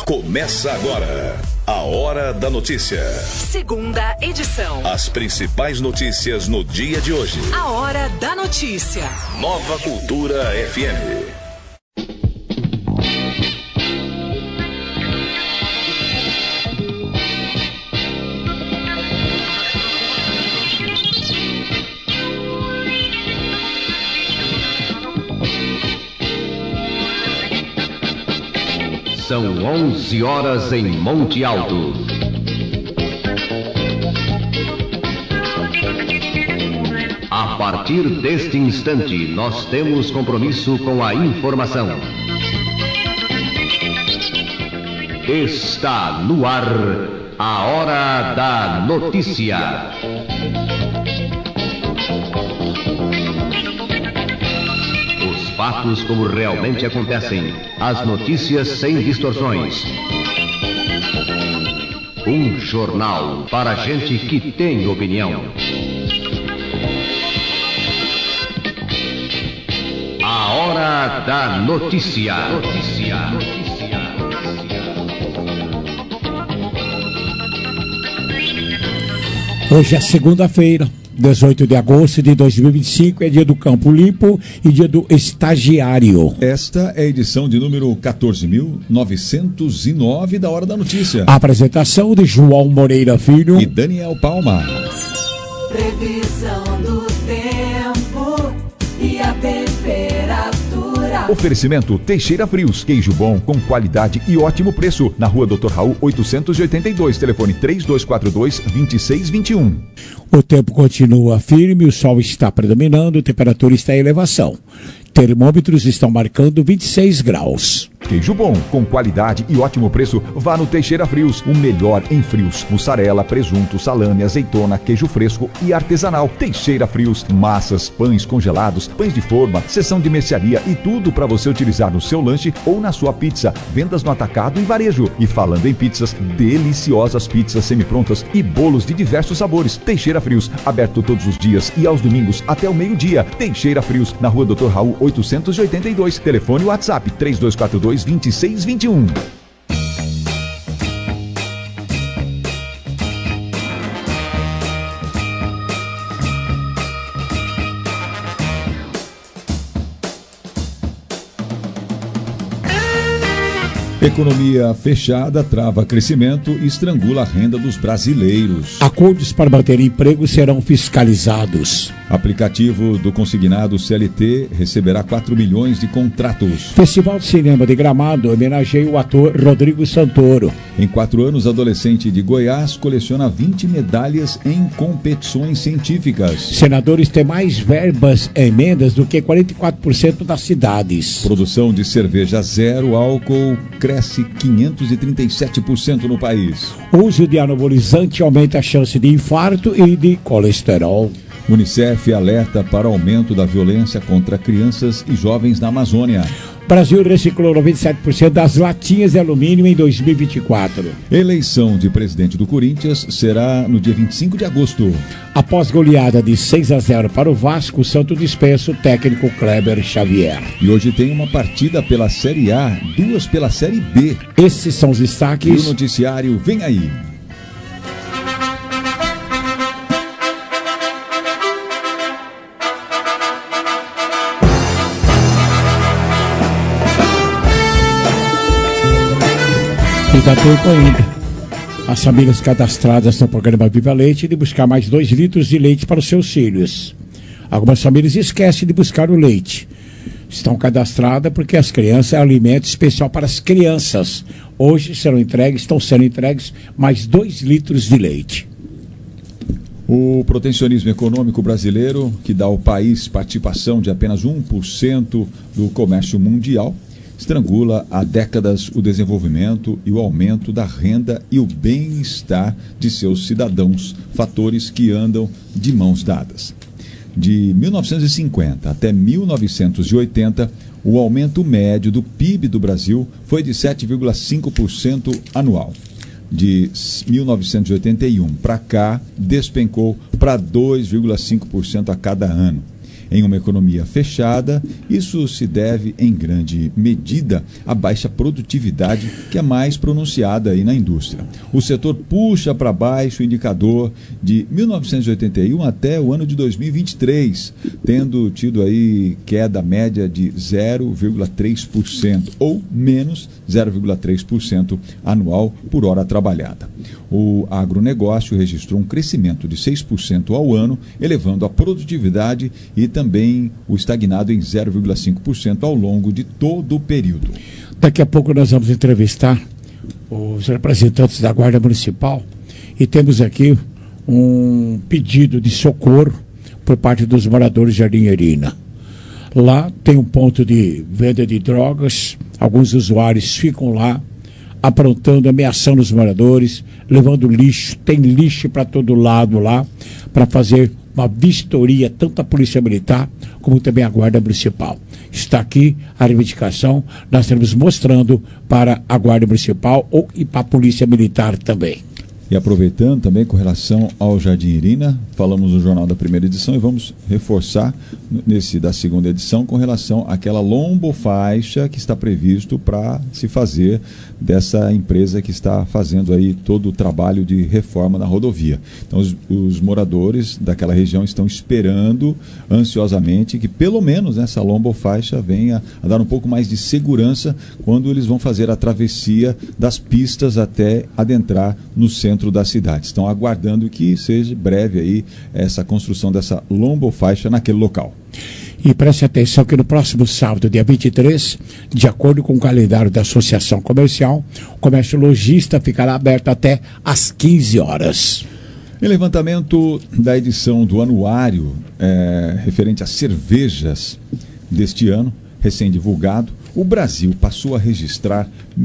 Começa agora a Hora da Notícia. Segunda edição. As principais notícias no dia de hoje. A Hora da Notícia. Nova Cultura FM. São 11 horas em Monte Alto. A partir deste instante, nós temos compromisso com a informação. Está no ar a Hora da Notícia. Fatos como realmente acontecem. As notícias sem distorções. Um jornal para gente que tem opinião. A Hora da Notícia. Hoje é segunda-feira, 18 de agosto de 2025, é dia do Campo Limpo e dia do estagiário. Esta é a edição de número 14.909 da Hora da Notícia. A apresentação de João Moreira Filho e Daniel Palma. Previsão do tempo e a temperatura. Oferecimento Teixeira Frios, queijo bom com qualidade e ótimo preço. Na rua Dr. Raul 882, telefone 3242-2621. O tempo continua firme, o sol está predominando, a temperatura está em elevação. Termômetros estão marcando 26 graus. Queijo bom, com qualidade e ótimo preço, vá no Teixeira Frios, o melhor em frios. Mussarela, presunto, salame, azeitona, queijo fresco e artesanal. Teixeira Frios, massas, pães congelados, pães de forma, seção de mercearia e tudo para você utilizar no seu lanche ou na sua pizza. Vendas no atacado e varejo. E falando em pizzas, deliciosas pizzas semi-prontas e bolos de diversos sabores. Teixeira Frios, aberto todos os dias e aos domingos até o meio-dia. Teixeira Frios, na rua Dr. Raul 882, telefone WhatsApp 3242-2621. Economia fechada trava crescimento e estrangula a renda dos brasileiros. Acordos para manter emprego serão fiscalizados. Aplicativo do consignado CLT receberá 4 milhões de contratos. Festival de Cinema de Gramado homenageia o ator Rodrigo Santoro. Em 4 anos, adolescente de Goiás coleciona 20 medalhas em competições científicas. Senadores têm mais verbas em emendas do que 44% das cidades. Produção de cerveja zero álcool cresce 537% no país. O uso de anabolizante aumenta a chance de infarto e de colesterol. Unicef alerta para aumento da violência contra crianças e jovens na Amazônia. Brasil reciclou 97% das latinhas de alumínio em 2024. Eleição de presidente do Corinthians será no dia 25 de agosto. Após goleada de 6-0 para o Vasco, o Santo dispensa o técnico Kleber Xavier. E hoje tem uma partida pela Série A, 2 pela Série B. Esses são os destaques. E o noticiário vem aí. E dá tempo ainda. As famílias cadastradas no programa Viva Leite de buscar mais 2 litros de leite para os seus filhos. Algumas famílias esquecem de buscar o leite. Estão cadastradas porque as crianças é alimento especial para as crianças. Hoje estão sendo entregues mais 2 litros de leite. O protecionismo econômico brasileiro, que dá ao país participação de apenas 1% do comércio mundial, estrangula há décadas o desenvolvimento e o aumento da renda e o bem-estar de seus cidadãos, fatores que andam de mãos dadas. De 1950 até 1980, o aumento médio do PIB do Brasil foi de 7,5% anual. De 1981 para cá, despencou para 2,5% a cada ano. Em uma economia fechada, isso se deve, em grande medida, à baixa produtividade que é mais pronunciada aí na indústria. O setor puxa para baixo o indicador de 1981 até o ano de 2023, tendo tido aí queda média de 0,3% ou menos 0,3% anual por hora trabalhada. O agronegócio registrou um crescimento de 6% ao ano, elevando a produtividade e também o estagnado em 0,5% ao longo de todo o período. Daqui a pouco nós vamos entrevistar os representantes da Guarda Municipal e temos aqui um pedido de socorro por parte dos moradores de Jardim Erina. Lá tem um ponto de venda de drogas, alguns usuários ficam lá aprontando, ameaçando os moradores, levando lixo, tem lixo para todo lado lá, para fazer uma vistoria, tanto a Polícia Militar como também a Guarda Municipal. Está aqui a reivindicação, nós estamos mostrando para a Guarda Municipal e para a Polícia Militar também. E aproveitando também com relação ao Jardim Erina, falamos no jornal da primeira edição e vamos reforçar nesse da segunda edição com relação àquela lombofaixa que está previsto para se fazer dessa empresa que está fazendo aí todo o trabalho de reforma na rodovia. Então os moradores daquela região estão esperando ansiosamente que pelo menos essa lombofaixa venha a dar um pouco mais de segurança quando eles vão fazer a travessia das pistas até adentrar no centro da cidade. Estão aguardando que seja breve aí essa construção dessa lombofaixa naquele local. E preste atenção que no próximo sábado, dia 23, de acordo com o calendário da Associação Comercial, o comércio lojista ficará aberto até às 15 horas. Em levantamento da edição do anuário referente às cervejas deste ano, recém-divulgado, o Brasil passou a registrar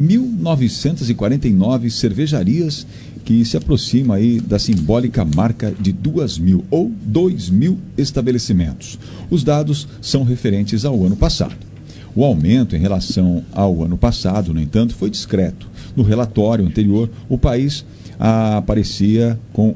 1.949 cervejarias, que se aproxima aí da simbólica marca de 2.000 ou 2.000 estabelecimentos. Os dados são referentes ao ano passado. O aumento em relação ao ano passado, no entanto, foi discreto. No relatório anterior, o país aparecia com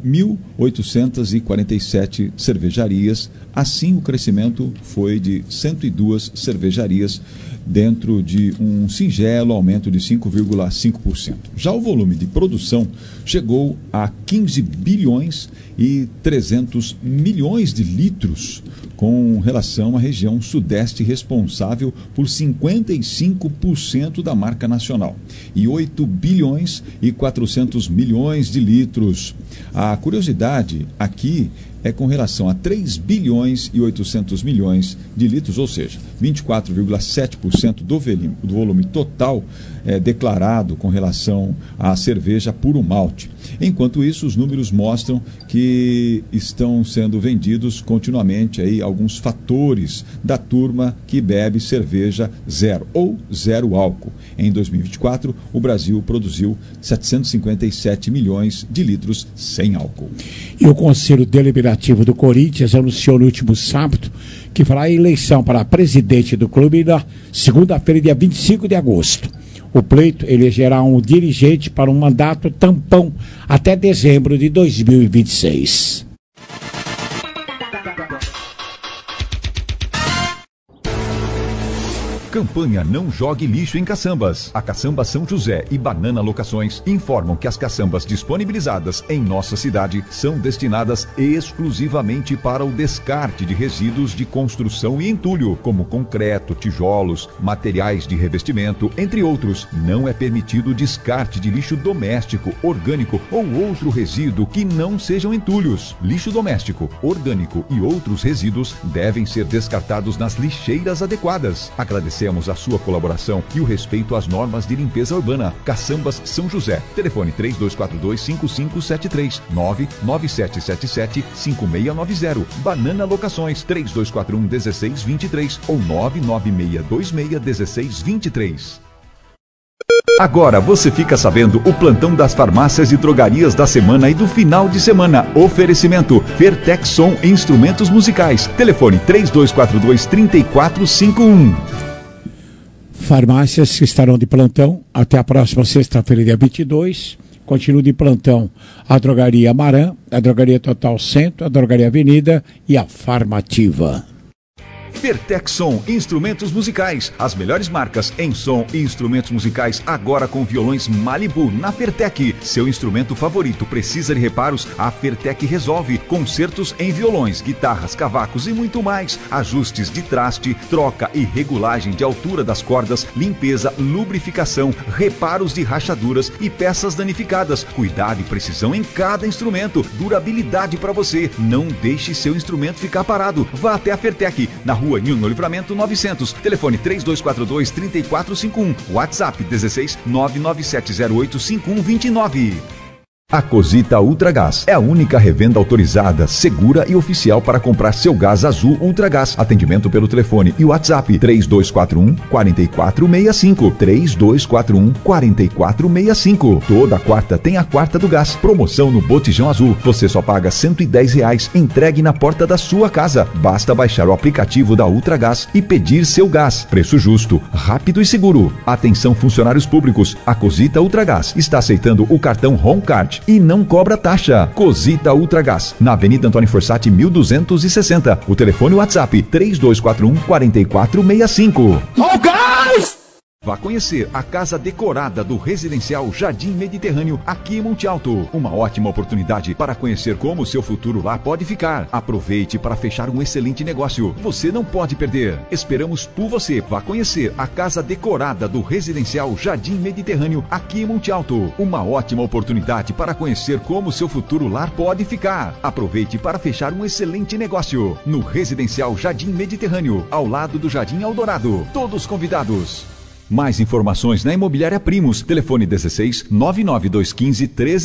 1.847 cervejarias. Assim, o crescimento foi de 102 cervejarias, dentro de um singelo aumento de 5,5%. Já o volume de produção chegou a 15 bilhões e 300 milhões de litros, com relação à região sudeste, responsável por 55% da marca nacional, e 8 bilhões e 400 milhões de litros. A curiosidade aqui é com relação a 3 bilhões e 800 milhões de litros, ou seja, 24,7% do volume total declarado com relação à cerveja puro malte. Enquanto isso, os números mostram que estão sendo vendidos continuamente aí alguns fatores da turma que bebe cerveja zero ou zero álcool. Em 2024, o Brasil produziu 757 milhões de litros sem álcool. E o Conselho Deliberativo do Corinthians anunciou no último sábado que fará a eleição para presidente do clube na segunda-feira, dia 25 de agosto. O pleito elegerá um dirigente para um mandato tampão até dezembro de 2026. Campanha Não Jogue Lixo em Caçambas. A Caçamba São José e Banana Locações informam que as caçambas disponibilizadas em nossa cidade são destinadas exclusivamente para o descarte de resíduos de construção e entulho, como concreto, tijolos, materiais de revestimento, entre outros. Não é permitido descarte de lixo doméstico, orgânico ou outro resíduo que não sejam entulhos. Lixo doméstico, orgânico e outros resíduos devem ser descartados nas lixeiras adequadas. Agradecemos a sua colaboração e o respeito às normas de limpeza urbana. Caçambas São José. Telefone 3242-5573, 99777-5690. Banana Locações 3241-1623 ou 99626-1623. Agora você fica sabendo o plantão das farmácias e drogarias da semana e do final de semana. Oferecimento Vertex Som Instrumentos Musicais. Telefone 3242-3451. Farmácias que estarão de plantão até a próxima sexta-feira, dia 22. Continua de plantão a Drogaria Amarã, a Drogaria Total Centro, a Drogaria Avenida e a Farmativa. Fertec Som, instrumentos musicais. As melhores marcas em som e instrumentos musicais agora com violões Malibu na Fertec. Seu instrumento favorito precisa de reparos? A Fertec resolve. Concertos em violões, guitarras, cavacos e muito mais. Ajustes de traste, troca e regulagem de altura das cordas, limpeza, lubrificação, reparos de rachaduras e peças danificadas. Cuidado e precisão em cada instrumento. Durabilidade para você. Não deixe seu instrumento ficar parado. Vá até a Fertec, na Rua Nilo Livramento 900. Telefone 3242-3451. WhatsApp 16 99708 5129. A Cosita Ultragás é a única revenda autorizada, segura e oficial para comprar seu gás azul Ultragás. Atendimento pelo telefone e WhatsApp 3241-4465. 3241-4465. Toda quarta tem a quarta do gás. Promoção no botijão azul. Você só paga R$110. Entregue na porta da sua casa. Basta baixar o aplicativo da Ultragás e pedir seu gás. Preço justo, rápido e seguro. Atenção funcionários públicos. A Cosita Ultragás está aceitando o cartão Home Card e não cobra taxa. Cosita Ultragás, na Avenida Antônio Forsatti 1260. O telefone WhatsApp 3241-4465. Ó o gás! Vá conhecer a casa decorada do Residencial Jardim Mediterrâneo aqui em Monte Alto. Uma ótima oportunidade para conhecer como o seu futuro lá pode ficar. Aproveite para fechar um excelente negócio. Você não pode perder. Esperamos por você. Vá conhecer a casa decorada do Residencial Jardim Mediterrâneo aqui em Monte Alto. Uma ótima oportunidade para conhecer como o seu futuro lar pode ficar. Aproveite para fechar um excelente negócio no Residencial Jardim Mediterrâneo, ao lado do Jardim Eldorado. Todos convidados. Mais informações na Imobiliária Primos. Telefone 16 99215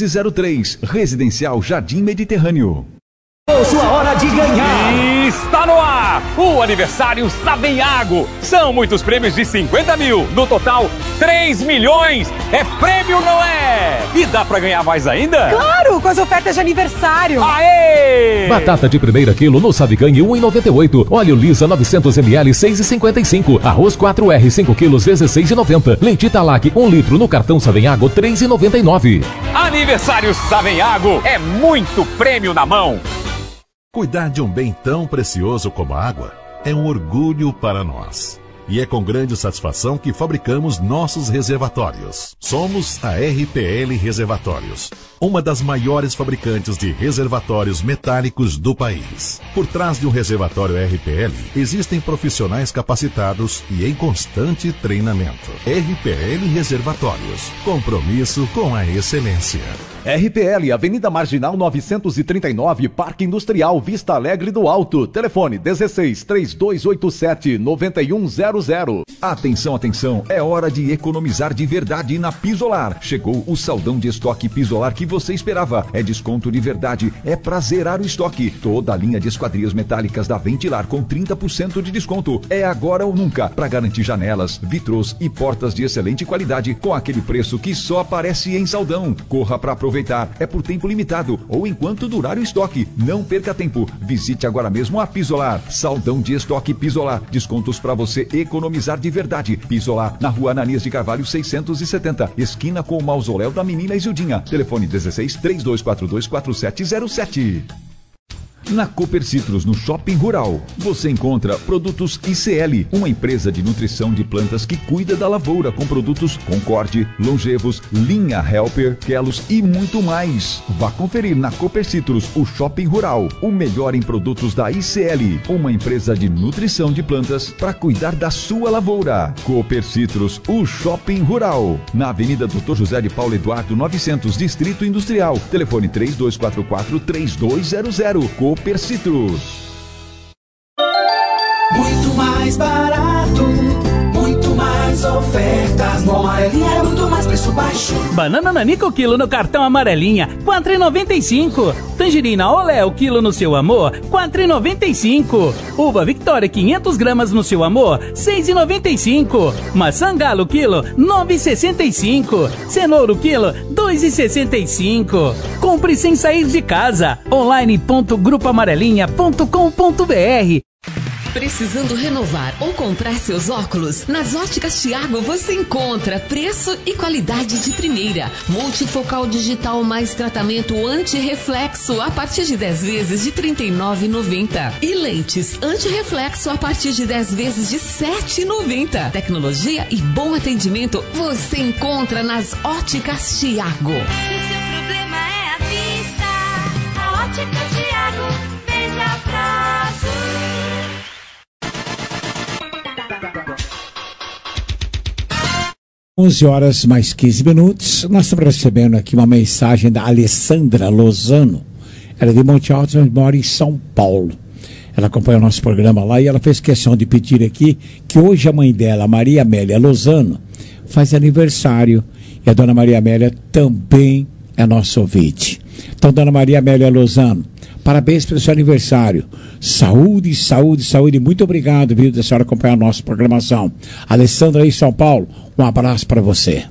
1303. Residencial Jardim Mediterrâneo. Sua hora de ganhar! Está no ar o aniversário Savenhago. São muitos prêmios de 50 mil. No total, 3 milhões. É prêmio, não é? E dá pra ganhar mais ainda? Claro, com as ofertas de aniversário. Aê! Batata de primeira quilo no Savicanhe 1,98. Óleo Lisa 900 ml 6,55. Arroz 4R 5 quilos 16,90. Leite Talac 1 litro no cartão Savenhago 3,99. Aniversário Savenhago é muito prêmio na mão. Cuidar de um bem tão precioso como a água é um orgulho para nós. E é com grande satisfação que fabricamos nossos reservatórios. Somos a RPL Reservatórios, uma das maiores fabricantes de reservatórios metálicos do país. Por trás de um reservatório RPL, existem profissionais capacitados e em constante treinamento. RPL Reservatórios, compromisso com a excelência. RPL, Avenida Marginal 939, Parque Industrial, Vista Alegre do Alto. Telefone 16 3287 9100. Atenção, atenção, é hora de economizar de verdade na Pisolar. Chegou o saldão de estoque Pisolar que você esperava. É desconto de verdade, é pra zerar o estoque. Toda a linha de esquadrias metálicas da Ventilar com 30% de desconto. É agora ou nunca, pra garantir janelas, vitrôs e portas de excelente qualidade com aquele preço que só aparece em saldão. Corra pra aproveitar, é por tempo limitado ou enquanto durar o estoque. Não perca tempo, visite agora mesmo a Pisolar. Saldão de estoque Pisolar, descontos pra você economizar de verdade. Pisolar, na Rua Ananias de Carvalho 670, esquina com o mausoléu da menina Isildinha. Telefone 16 3242 4707. Na Cooper Citrus, no Shopping Rural, você encontra produtos ICL, uma empresa de nutrição de plantas que cuida da lavoura com produtos Concorde, Longevos, Linha Helper, Kelos e muito mais. Vá conferir na Cooper Citrus, o Shopping Rural, o melhor em produtos da ICL, uma empresa de nutrição de plantas para cuidar da sua lavoura. Cooper Citrus, o Shopping Rural, na Avenida Dr. José de Paulo Eduardo 900, Distrito Industrial. Telefone 3244-3200. Cooper Citrus. Muito mais barato, muito mais ofertas. No Amarelinha é muito mais preço baixo. Banana Nanico quilo no cartão Amarelinha, 4,95. Tangerina Olé o quilo no seu amor, 4,95. Uva Victoria 500 gramas no seu amor, 6,95. Maçã Galo quilo, 9,65. Cenoura quilo, 2,65. Compre sem sair de casa. Online.grupoamarelinha.com.br. Precisando renovar ou comprar seus óculos? Nas Óticas Thiago você encontra preço e qualidade de primeira. Multifocal digital mais tratamento anti-reflexo a partir de 10 vezes de R$ 39,90. E lentes anti-reflexo a partir de 10 vezes de R$ 7,90. Tecnologia e bom atendimento você encontra nas Óticas Thiago. Se o seu problema é a vista, a Ótica Thiago, veja prazo. 11h mais 15 minutos. Nós estamos recebendo aqui uma mensagem da Alessandra Lozano. Ela é de Monte Alto, mas mora em São Paulo. Ela acompanha o nosso programa lá e ela fez questão de pedir aqui que hoje a mãe dela, Maria Amélia Lozano, faz aniversário. E a dona Maria Amélia também é nossa ouvinte. Então, dona Maria Amélia Lozano, parabéns pelo seu aniversário. Saúde, saúde, saúde. Muito obrigado, viu, da senhora acompanhar a nossa programação. Alessandra aí em São Paulo, um abraço para você.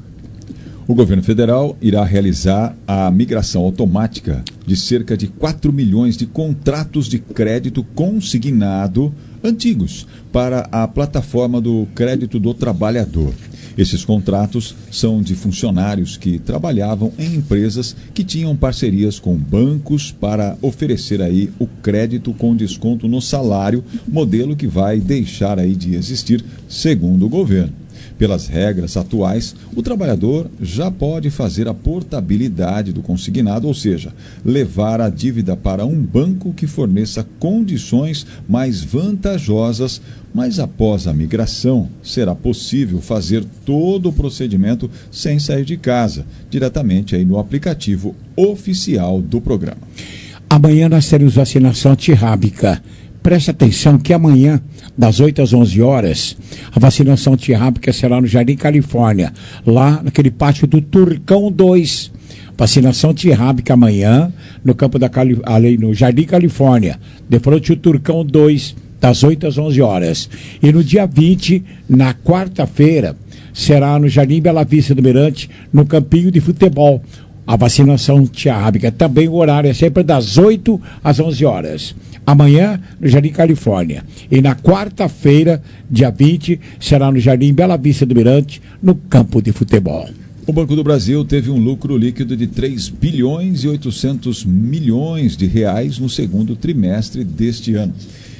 O governo federal irá realizar a migração automática de cerca de 4 milhões de contratos de crédito consignado antigos para a plataforma do crédito do trabalhador. Esses contratos são de funcionários que trabalhavam em empresas que tinham parcerias com bancos para oferecer aí o crédito com desconto no salário, modelo que vai deixar aí de existir, segundo o governo. Pelas regras atuais, o trabalhador já pode fazer a portabilidade do consignado, ou seja, levar a dívida para um banco que forneça condições mais vantajosas, mas após a migração, será possível fazer todo o procedimento sem sair de casa, diretamente aí no aplicativo oficial do programa. Amanhã nós teremos vacinação antirrábica. Preste atenção que amanhã, das 8 às 11 horas, a vacinação antirrábica será no Jardim Califórnia, lá naquele pátio do Turcão 2. Vacinação antirrábica amanhã, no campo ali no Jardim Califórnia, de frente ao Turcão 2, das 8 às 11 horas. E no dia 20, na quarta-feira, será no Jardim Bela Vista do Mirante, no campinho de futebol. A vacinação antirrábica também o horário é sempre das 8 às 11 horas. Amanhã, no Jardim Califórnia. E na quarta-feira, dia 20, será no Jardim Bela Vista do Mirante, no campo de futebol. O Banco do Brasil teve um lucro líquido de 3 bilhões e 800 milhões de reais no segundo trimestre deste ano.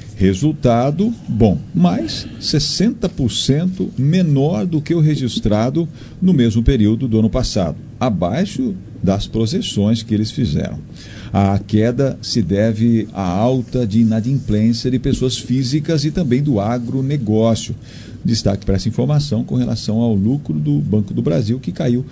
Resultado bom, mas 60% menor do que o registrado no mesmo período do ano passado, abaixo das projeções que eles fizeram. A queda se deve à alta de inadimplência de pessoas físicas e também do agronegócio. Destaque para essa informação com relação ao lucro do Banco do Brasil, que caiu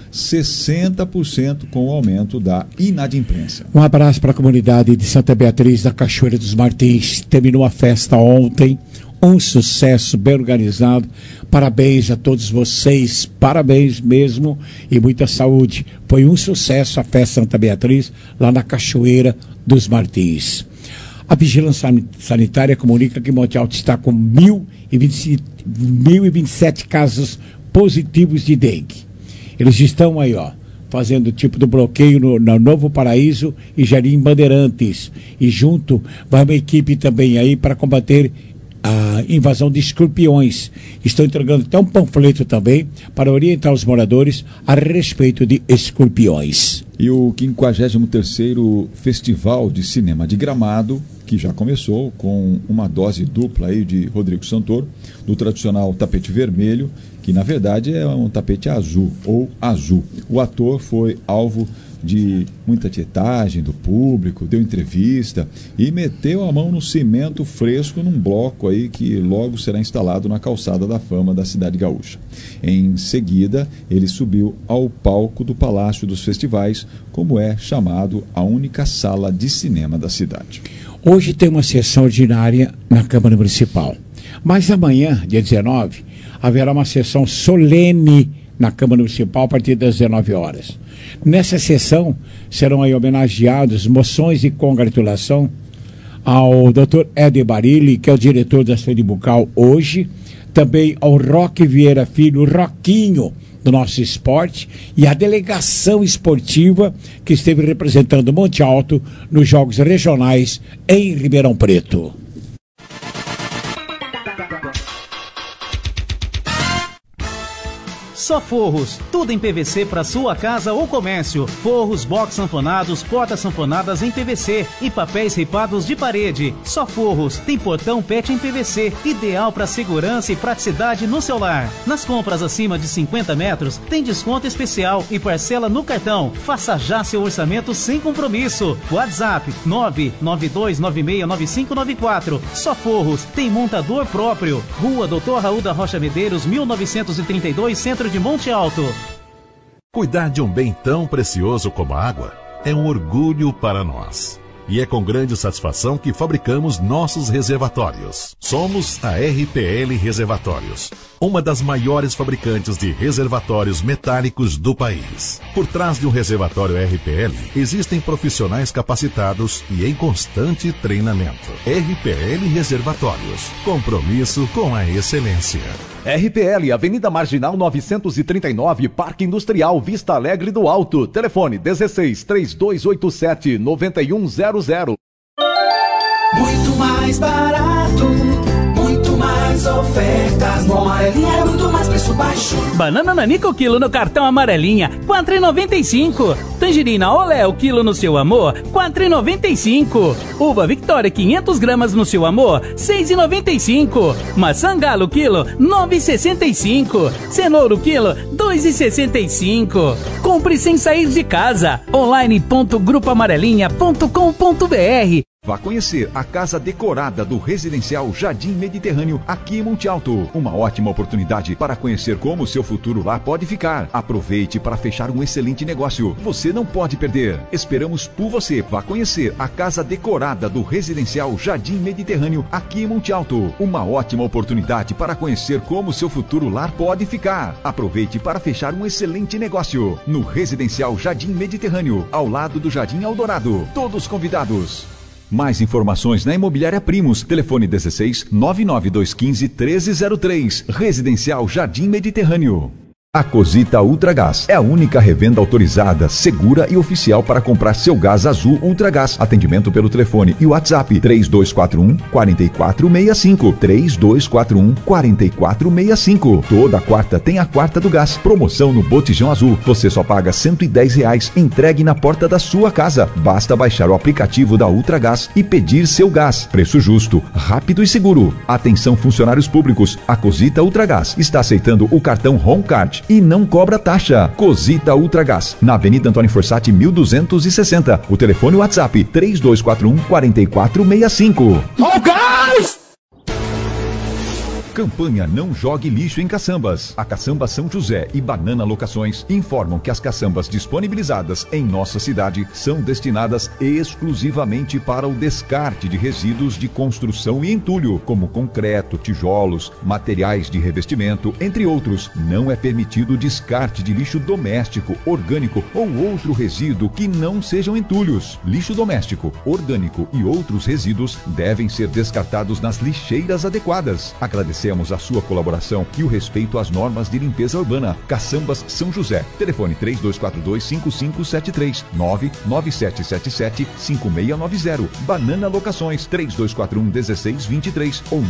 60% com o aumento da inadimplência. Um abraço para a comunidade de Santa Beatriz da Cachoeira dos Martins. Terminou a festa ontem, um sucesso bem organizado. Parabéns a todos vocês, parabéns mesmo e muita saúde. Foi um sucesso a festa Santa Beatriz lá na Cachoeira dos Martins. A Vigilância Sanitária comunica que Monte Alto está com 1.027 casos positivos de dengue. Eles estão aí, fazendo o tipo do bloqueio no Novo Paraíso e Jardim Bandeirantes. E junto vai uma equipe também aí para combater a invasão de escorpiões. Estão entregando até um panfleto também para orientar os moradores a respeito de escorpiões. E o 53º Festival de Cinema de Gramado, que já começou com uma dose dupla aí de Rodrigo Santoro, do tradicional tapete vermelho, que na verdade é um tapete azul ou azul. O ator foi alvo de muita tietagem do público, deu entrevista e meteu a mão no cimento fresco num bloco aí que logo será instalado na calçada da fama da cidade gaúcha. Em seguida, ele subiu ao palco do Palácio dos Festivais, como é chamado a única sala de cinema da cidade. Hoje tem uma sessão ordinária na Câmara Municipal, mas amanhã, dia 19, haverá uma sessão solene na Câmara Municipal a partir das 19 horas. Nessa sessão serão aí homenageados moções de congratulação ao Dr. Éder Barilli, que é o diretor da saúde bucal hoje, também ao Roque Vieira Filho, Roquinho, do nosso esporte, e a delegação esportiva que esteve representando Monte Alto nos Jogos Regionais em Ribeirão Preto. Só Forros, tudo em PVC para sua casa ou comércio. Forros, box sanfonados, portas sanfonadas em PVC e papéis ripados de parede. Só Forros, tem portão PET em PVC, ideal para segurança e praticidade no seu lar. Nas compras acima de 50 metros, tem desconto especial e parcela no cartão. Faça já seu orçamento sem compromisso. WhatsApp 992969594. Só Forros, tem montador próprio. Rua Doutor Raul da Rocha Medeiros, 1932, Centro de Monte Alto. Cuidar de um bem tão precioso como a água é um orgulho para nós. E é com grande satisfação que fabricamos nossos reservatórios. Somos a RPL Reservatórios, uma das maiores fabricantes de reservatórios metálicos do país. Por trás de um reservatório RPL, existem profissionais capacitados e em constante treinamento. RPL Reservatórios, compromisso com a excelência. RPL, Avenida Marginal 939, Parque Industrial, Vista Alegre do Alto. Telefone 16-3287-9100. Muito mais barato, muito mais ofertas. No Amarelinha é muito mais preço baixo. Banana nanica o quilo no cartão Amarelinha, R$4,95. Tangerina Olé o quilo no seu amor, R$4,95. Uva Victoria 500 gramas no seu amor, R$6,95. Maçã Galo quilo, R$9,65. Cenoura quilo, R$2,65. Compre sem sair de casa. online.grupoamarelinha.com.br. Vá conhecer a casa decorada do Residencial Jardim Mediterrâneo, aqui em Monte Alto. Uma ótima oportunidade para conhecer como o seu futuro lá pode ficar. Aproveite para fechar um excelente negócio. Você não pode perder. Esperamos por você. Vá conhecer a casa decorada do Residencial Jardim Mediterrâneo, aqui em Monte Alto. Uma ótima oportunidade para conhecer como o seu futuro lar pode ficar. Aproveite para fechar um excelente negócio. No Residencial Jardim Mediterrâneo, ao lado do Jardim Eldorado. Todos convidados. Mais informações na Imobiliária Primos. Telefone 16-99215-1303. Residencial Jardim Mediterrâneo. A Cosita Ultragás é a única revenda autorizada, segura e oficial para comprar seu gás azul Ultragás. Atendimento pelo telefone e WhatsApp 3241-4465. 3241-4465. Toda quarta tem a quarta do gás. Promoção no botijão azul. Você só paga R$110. Entregue na porta da sua casa. Basta baixar o aplicativo da Ultragás e pedir seu gás. Preço justo, rápido e seguro. Atenção funcionários públicos. A Cosita Ultragás está aceitando o cartão Homecard e não cobra taxa. Cosita Ultragás, na Avenida Antônio Forsatti, 1260. O telefone WhatsApp 3241-4465. Ó o gás! Campanha Não Jogue Lixo em Caçambas. A Caçamba São José e Banana Locações informam que as caçambas disponibilizadas em nossa cidade são destinadas exclusivamente para o descarte de resíduos de construção e entulho, como concreto, tijolos, materiais de revestimento, entre outros. Não é permitido o descarte de lixo doméstico, orgânico ou outro resíduo que não sejam entulhos. Lixo doméstico, orgânico e outros resíduos devem ser descartados nas lixeiras adequadas. Agradecemos a sua colaboração e o respeito às normas de limpeza urbana. Caçambas São José. Telefone 3242-5573. 99777-5690. Banana Locações 3241-1623 ou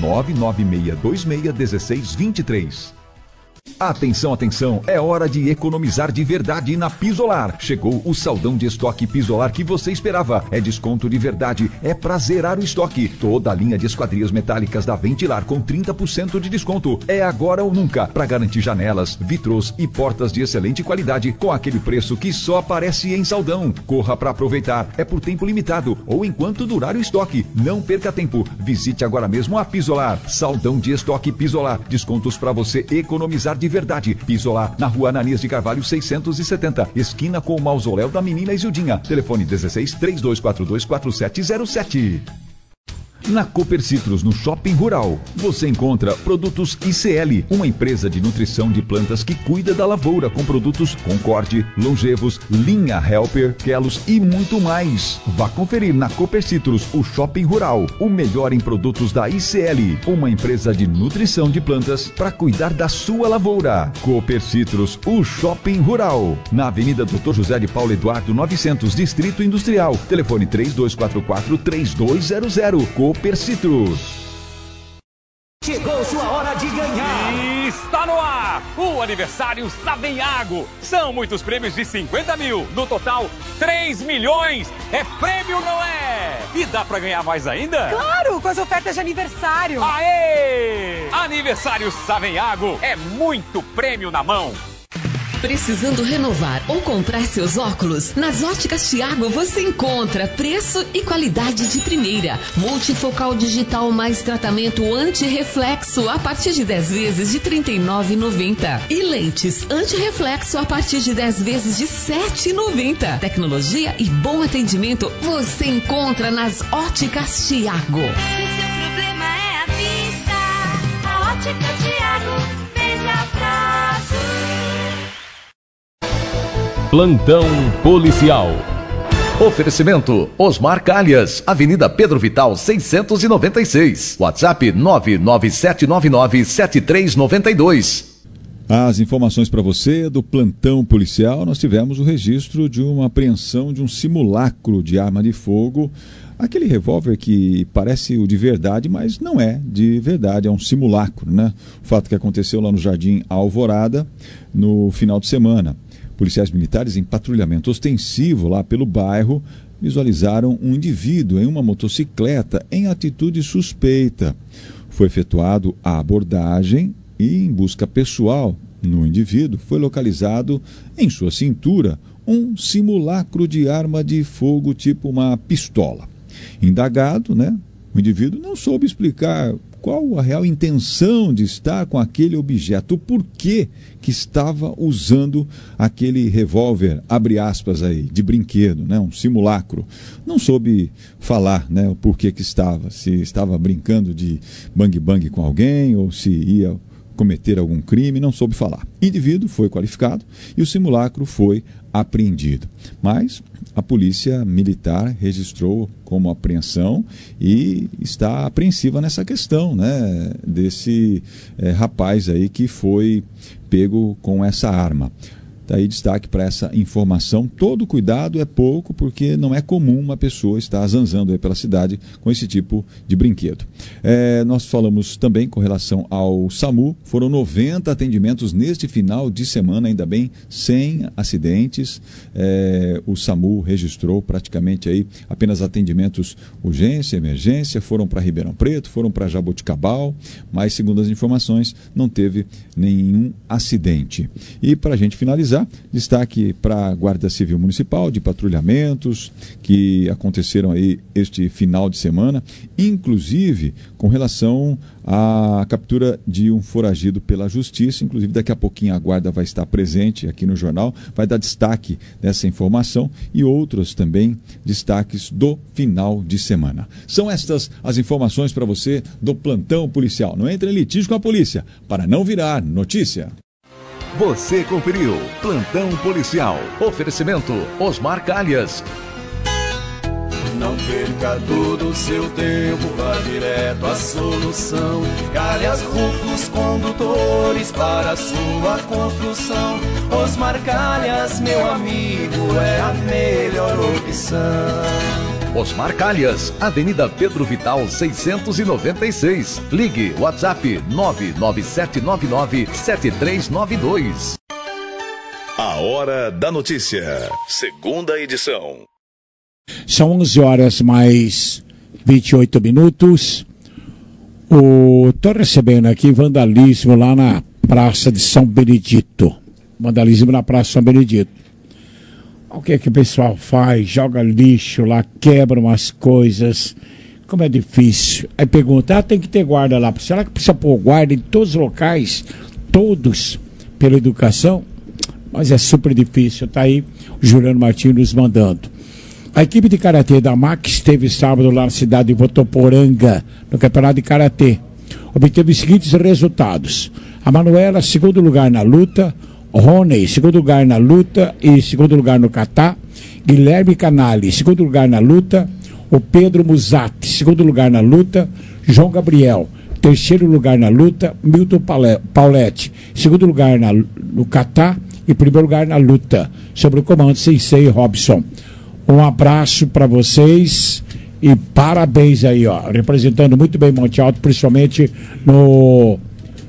99626-1623. Atenção, atenção, é hora de economizar de verdade na Pisolar. Chegou o saldão de estoque Pisolar que você esperava. É desconto de verdade, é pra zerar o estoque. Toda a linha de esquadrias metálicas da Ventilar com 30% de desconto. É agora ou nunca, pra garantir janelas, vitrôs e portas de excelente qualidade com aquele preço que só aparece em saldão. Corra pra aproveitar, é por tempo limitado ou enquanto durar o estoque. Não perca tempo, visite agora mesmo a Pisolar. Saldão de estoque Pisolar, descontos pra você economizar de verdade. Pisolar, na rua Ananias de Carvalho 670, esquina com o mausoléu da menina Isildinha. Telefone 16-3242-4707. Na Cooper Citrus, no Shopping Rural, você encontra produtos ICL, uma empresa de nutrição de plantas que cuida da lavoura com produtos Concorde, Longevos, Linha Helper, Kelos e muito mais. Vá conferir na Cooper Citrus, o Shopping Rural, o melhor em produtos da ICL, uma empresa de nutrição de plantas para cuidar da sua lavoura. Cooper Citrus, o Shopping Rural, na Avenida Dr. José de Paulo Eduardo 900, Distrito Industrial. Telefone 3244-3200. Cooper Citrus. Chegou sua hora de ganhar. Está Está no ar o aniversário Savenhago. São muitos prêmios de 50 mil. No total, 3 milhões. É prêmio, não é? E dá pra ganhar mais ainda? Claro, com as ofertas de aniversário. Aê! Aniversário Savenhago. É muito prêmio na mão. Precisando renovar ou comprar seus óculos? Nas Óticas Thiago você encontra preço e qualidade de primeira. Multifocal digital mais tratamento anti-reflexo a partir de 10 vezes de R$ 39,90. E lentes anti-reflexo a partir de 10 vezes de R$ 7,90. Tecnologia e bom atendimento você encontra nas Óticas Thiago. Se seu problema é a vista, a Ótica Thiago veja prazo. Plantão policial. Oferecimento Osmar Calhas, Avenida Pedro Vital 696. WhatsApp 997997392. As informações para você do plantão policial, nós tivemos o registro de uma apreensão de um simulacro de arma de fogo. Aquele revólver que parece o de verdade, mas não é de verdade, é um simulacro, né? O fato que aconteceu lá no Jardim Alvorada no final de semana. Policiais militares em patrulhamento ostensivo lá pelo bairro visualizaram um indivíduo em uma motocicleta em atitude suspeita. Foi efetuado a abordagem e, em busca pessoal no indivíduo, foi localizado em sua cintura um simulacro de arma de fogo tipo uma pistola. Indagado, o indivíduo não soube explicar qual a real intenção de estar com aquele objeto, o porquê que estava usando aquele revólver, abre aspas aí, de brinquedo, um simulacro. Não soube falar, o porquê que estava, se estava brincando de bang-bang com alguém ou se ia cometer algum crime, não soube falar. O indivíduo foi qualificado e o simulacro foi apreendido. Mas a polícia militar registrou como apreensão e está apreensiva nessa questão, desse rapaz aí que foi pego com essa arma. Daí destaque para essa informação. Todo cuidado é pouco, porque não é comum uma pessoa estar zanzando aí pela cidade com esse tipo de brinquedo. Nós falamos também com relação ao SAMU. Foram 90 atendimentos neste final de semana, ainda bem, sem acidentes. O SAMU registrou praticamente aí apenas atendimentos urgência, emergência. Foram para Ribeirão Preto, foram para Jaboticabal, mas segundo as informações não teve nenhum acidente. E para a gente finalizar, destaque para a Guarda Civil Municipal de patrulhamentos que aconteceram aí este final de semana, inclusive com relação à captura de um foragido pela Justiça. Inclusive daqui a pouquinho a Guarda vai estar presente aqui no jornal, vai dar destaque dessa informação e outros também destaques do final de semana. São estas as informações para você do plantão policial. Não entre em litígio com a polícia para não virar notícia. Você conferiu Plantão Policial. Oferecimento Osmar Calhas. Não perca todo o seu tempo, vá direto à solução. Calhas Rufos Condutores para a sua construção. Osmar Calhas, meu amigo, é a melhor opção. Osmar Calhas, Avenida Pedro Vital 696. Ligue WhatsApp 997997392. A Hora da Notícia, segunda edição. São 11 horas mais 28 minutos. Estou recebendo aqui vandalismo lá na Praça de São Benedito. Vandalismo na Praça de São Benedito. O que é que o pessoal faz? Joga lixo lá, quebra umas coisas. Como é difícil. Aí pergunta, tem que ter guarda lá. Será que precisa pôr guarda em todos os locais? Todos, pela educação? Mas é super difícil. Está aí o Juliano Martins nos mandando. A equipe de Karatê da MAC esteve sábado lá na cidade de Votoporanga, no campeonato de Karatê. Obteve os seguintes resultados. A Manuela, segundo lugar na luta. Rony, segundo lugar na luta e segundo lugar no kata. Guilherme Canali, segundo lugar na luta. O Pedro Musatti, segundo lugar na luta. João Gabriel, terceiro lugar na luta. Milton Pauletti, segundo lugar no kata e primeiro lugar na luta. Sobre o comando Sensei Robson. Um abraço para vocês e parabéns aí, representando muito bem Monte Alto, principalmente no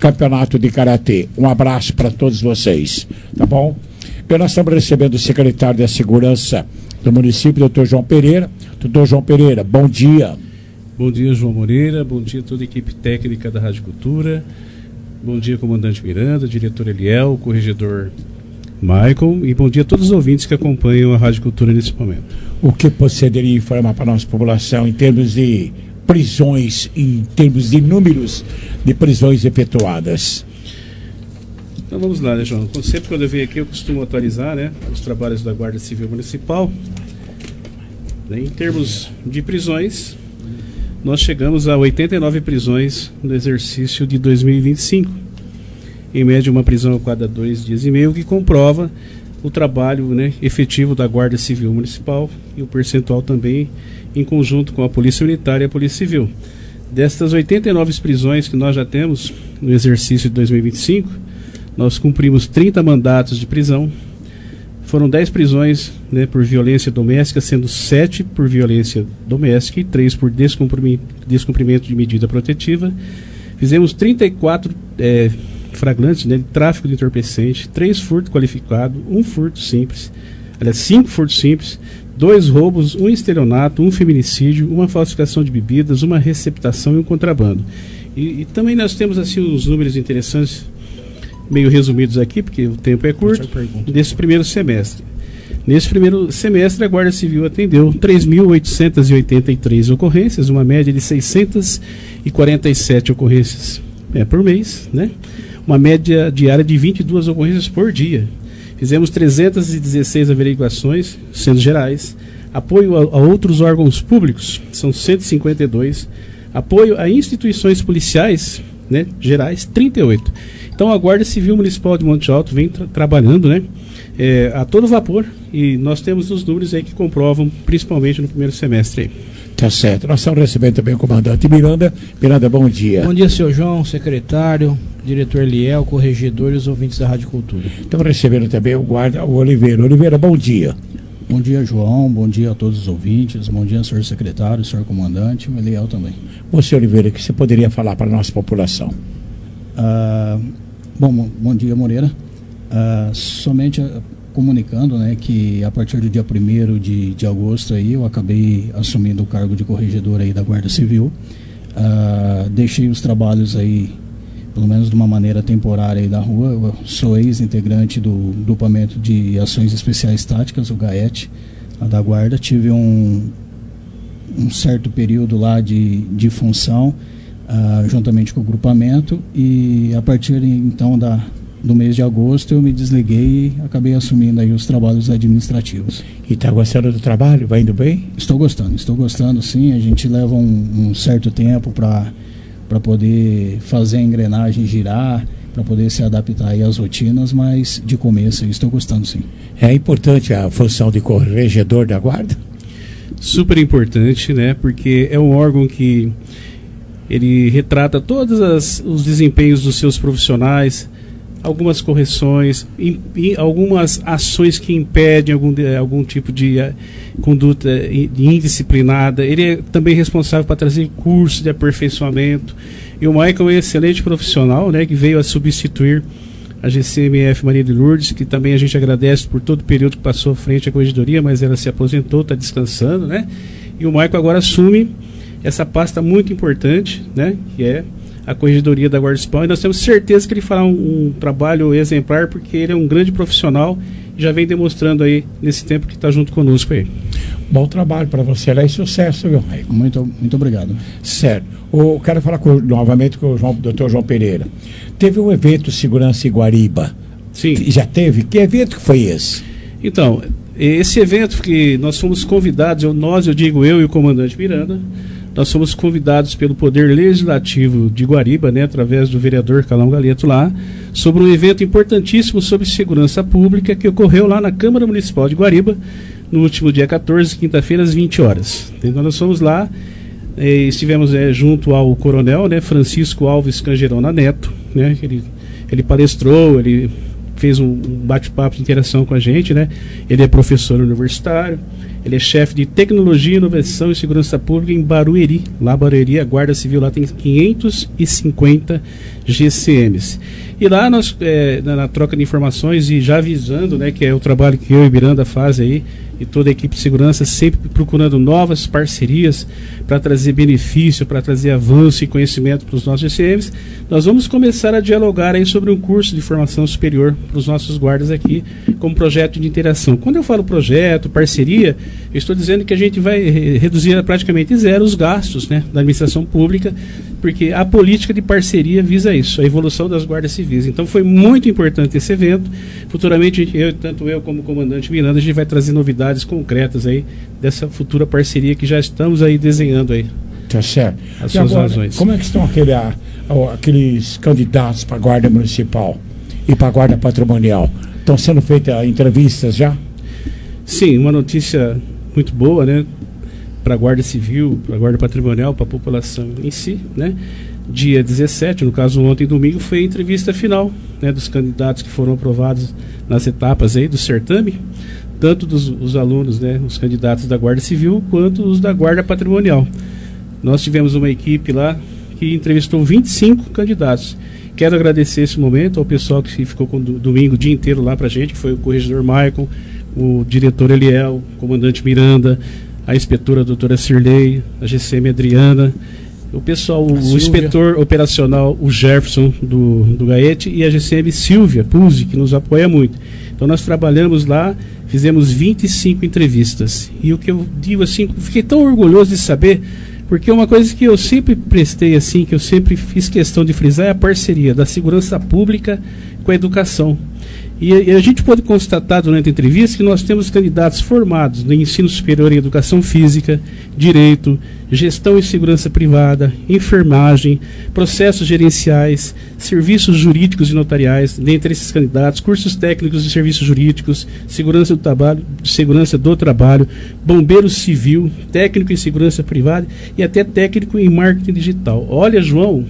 campeonato de karatê. Um abraço para todos vocês, tá bom? E nós estamos recebendo o secretário da Segurança do município, doutor João Pereira. Doutor João Pereira, bom dia. Bom dia, João Moreira. Bom dia a toda a equipe técnica da Rádio Cultura. Bom dia, comandante Miranda, diretor Eliel, corregedor Michael. E bom dia a todos os ouvintes que acompanham a Rádio Cultura nesse momento. O que você poderia informar para a nossa população em termos de prisões, em termos de números de prisões efetuadas? Então vamos lá, né, João? Sempre quando eu venho aqui eu costumo atualizar, né, os trabalhos da Guarda Civil Municipal. Em termos de prisões, nós chegamos a 89 prisões no exercício de 2025. Em média, uma prisão a cada 2 dias e meio, que comprova o trabalho, né, efetivo da Guarda Civil Municipal e o percentual também em conjunto com a Polícia Militar e a Polícia Civil. Destas 89 prisões que nós já temos no exercício de 2025, nós cumprimos 30 mandatos de prisão. Foram 10 prisões, né, por violência doméstica, sendo 7 por violência doméstica e 3 por descumprimento de medida protetiva. Fizemos 34 flagrantes, né, de tráfico de entorpecente, 3 furtos qualificados, 1 furto simples, aliás, 5 furtos simples, 2 roubos, 1 estelionato, 1 feminicídio, 1 falsificação de bebidas, 1 receptação e 1 contrabando. E também nós temos assim uns números interessantes, meio resumidos aqui, porque o tempo é curto, desse primeiro semestre. Nesse primeiro semestre, a Guarda Civil atendeu 3.883 ocorrências, uma média de 647 ocorrências por mês, né? Uma média diária de 22 ocorrências por dia. Fizemos 316 averiguações, sendo gerais. Apoio a outros órgãos públicos, são 152. Apoio a instituições policiais, né, gerais, 38. Então a Guarda Civil Municipal de Monte Alto vem trabalhando, né, a todo vapor, e nós temos os números aí que comprovam, principalmente no primeiro semestre aí. Tá certo. Nós estamos recebendo também o comandante Miranda. Miranda, bom dia. Bom dia, senhor João, secretário, diretor Liel, corregedor e os ouvintes da Rádio Cultura. Estamos recebendo também o guarda, o Oliveira. Oliveira, bom dia. Bom dia, João. Bom dia a todos os ouvintes. Bom dia, senhor secretário, senhor comandante, o Eliel também. Você, Oliveira, o que você poderia falar para a nossa população? Bom dia, Moreira. Somente comunicando, né, que a partir do dia 1º de agosto aí, eu acabei assumindo o cargo de corregedor aí da Guarda Civil. Deixei os trabalhos aí, pelo menos de uma maneira temporária aí da rua. Eu sou ex-integrante do Grupamento de Ações Especiais Táticas, o GAET, da Guarda. Tive um certo período lá de função, juntamente com o grupamento, e a partir então do mês de agosto eu me desliguei e acabei assumindo aí os trabalhos administrativos. E está gostando do trabalho? Vai indo bem? Estou gostando sim. A gente leva um certo tempo para poder fazer a engrenagem girar, para poder se adaptar aí às rotinas, mas de começo estou gostando sim. É importante a função de corregedor da Guarda? Super importante, né? Porque é um órgão que ele retrata todos os desempenhos dos seus profissionais, algumas correções, algumas ações que impedem algum tipo de conduta indisciplinada. Ele é também responsável para trazer curso de aperfeiçoamento. E o Michael é um excelente profissional, né, que veio a substituir a GCMF Maria de Lourdes, que também a gente agradece por todo o período que passou frente à corregedoria, mas ela se aposentou, está descansando, né? E o Michael agora assume essa pasta muito importante, né, que é a corregedoria da Guarda Municipal, e nós temos certeza que ele fará um trabalho exemplar, porque ele é um grande profissional e já vem demonstrando aí nesse tempo que está junto conosco aí. Bom trabalho para você lá e sucesso, viu, Michael? Muito obrigado. Certo. Eu quero falar novamente com o Dr. João Pereira. Teve um evento Segurança em Guariba. Sim. Já teve? Que evento que foi esse? Então, esse evento que nós fomos convidados, eu digo eu e o comandante Miranda, nós fomos convidados pelo Poder Legislativo de Guariba, né, através do vereador Calão Galeto lá, sobre um evento importantíssimo sobre segurança pública que ocorreu lá na Câmara Municipal de Guariba, no último dia 14, quinta-feira, às 20 horas. Então nós fomos lá, estivemos junto ao coronel, né, Francisco Alves Cangerona Neto, né, ele palestrou, ele fez um bate-papo de interação com a gente, né? Ele é professor universitário, ele é chefe de tecnologia, inovação e segurança pública em Barueri. Lá Barueri, a Guarda Civil lá tem 550 GCMs. E lá nós, na troca de informações e já avisando, né, que é o trabalho que eu e Miranda fazem aí, e toda a equipe de segurança, sempre procurando novas parcerias para trazer benefício, para trazer avanço e conhecimento para os nossos GCMs, nós vamos começar a dialogar aí sobre um curso de formação superior para os nossos guardas aqui, como projeto de interação. Quando eu falo projeto, parceria, eu estou dizendo que a gente vai reduzir a praticamente zero os gastos, né, da administração pública, porque a política de parceria visa isso, a evolução das guardas civis. Então foi muito importante esse evento. Futuramente, tanto eu como o comandante Miranda, a gente vai trazer novidades concretas aí dessa futura parceria que já estamos aí desenhando aí. Tá certo. As suas razões. Como é que estão aqueles candidatos para a Guarda Municipal e para a Guarda Patrimonial? Estão sendo feitas entrevistas já? Sim, uma notícia muito boa, né? Para a Guarda Civil, para a Guarda Patrimonial, para a população em si, né? Dia 17, no caso ontem domingo, foi a entrevista final, né, dos candidatos que foram aprovados nas etapas aí do certame, tanto dos alunos, né, os candidatos da Guarda Civil, quanto os da Guarda Patrimonial. Nós tivemos uma equipe lá que entrevistou 25 candidatos. Quero agradecer esse momento ao pessoal que ficou com domingo o dia inteiro lá pra gente, que foi o corregedor Maicon, o diretor Eliel, o comandante Miranda, a inspetora doutora Cirlei, a GCM Adriana, o pessoal, o inspetor operacional, o Jefferson do Gaete, e a GCM Silvia Puzzi, que nos apoia muito. Então nós trabalhamos lá, fizemos 25 entrevistas. E o que eu digo assim, fiquei tão orgulhoso de saber, porque uma coisa que eu sempre prestei assim, que eu sempre fiz questão de frisar, é a parceria da segurança pública com a educação. E a gente pode constatar durante a entrevista que nós temos candidatos formados no ensino superior em educação física, direito, gestão e segurança privada, enfermagem, processos gerenciais, serviços jurídicos e notariais, dentre esses candidatos, cursos técnicos de serviços jurídicos, segurança do trabalho, bombeiro civil, técnico em segurança privada e até técnico em marketing digital. Olha, João,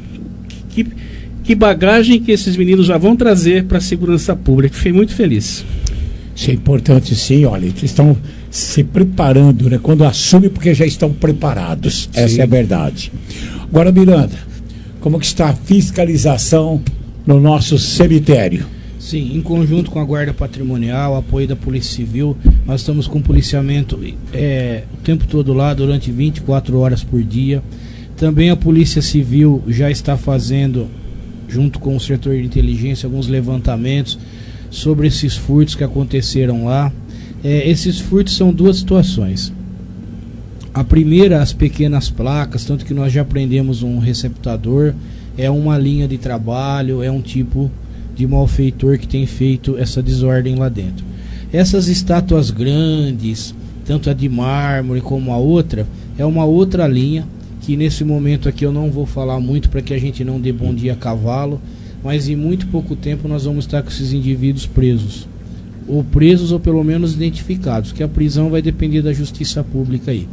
que bagagem que esses meninos já vão trazer para a segurança pública. Fiquei muito feliz. Isso é importante, sim. Olha, eles estão se preparando, né? Quando assumem, porque já estão preparados. Sim. Essa é a verdade. Agora, Miranda, como que está a fiscalização no nosso cemitério? Sim, em conjunto com a Guarda Patrimonial, apoio da Polícia Civil, nós estamos com policiamento o tempo todo lá, durante 24 horas por dia. Também a Polícia Civil já está fazendo, junto com o setor de inteligência, alguns levantamentos sobre esses furtos que aconteceram lá. Esses furtos são duas situações. A primeira, as pequenas placas, tanto que nós já prendemos um receptador, é uma linha de trabalho, é um tipo de malfeitor que tem feito essa desordem lá dentro. Essas estátuas grandes, tanto a de mármore como a outra, é uma outra linha, que nesse momento aqui eu não vou falar muito para que a gente não dê bom dia a cavalo, mas em muito pouco tempo nós vamos estar com esses indivíduos presos, ou pelo menos identificados, que a prisão vai depender da justiça pública aí.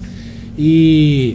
E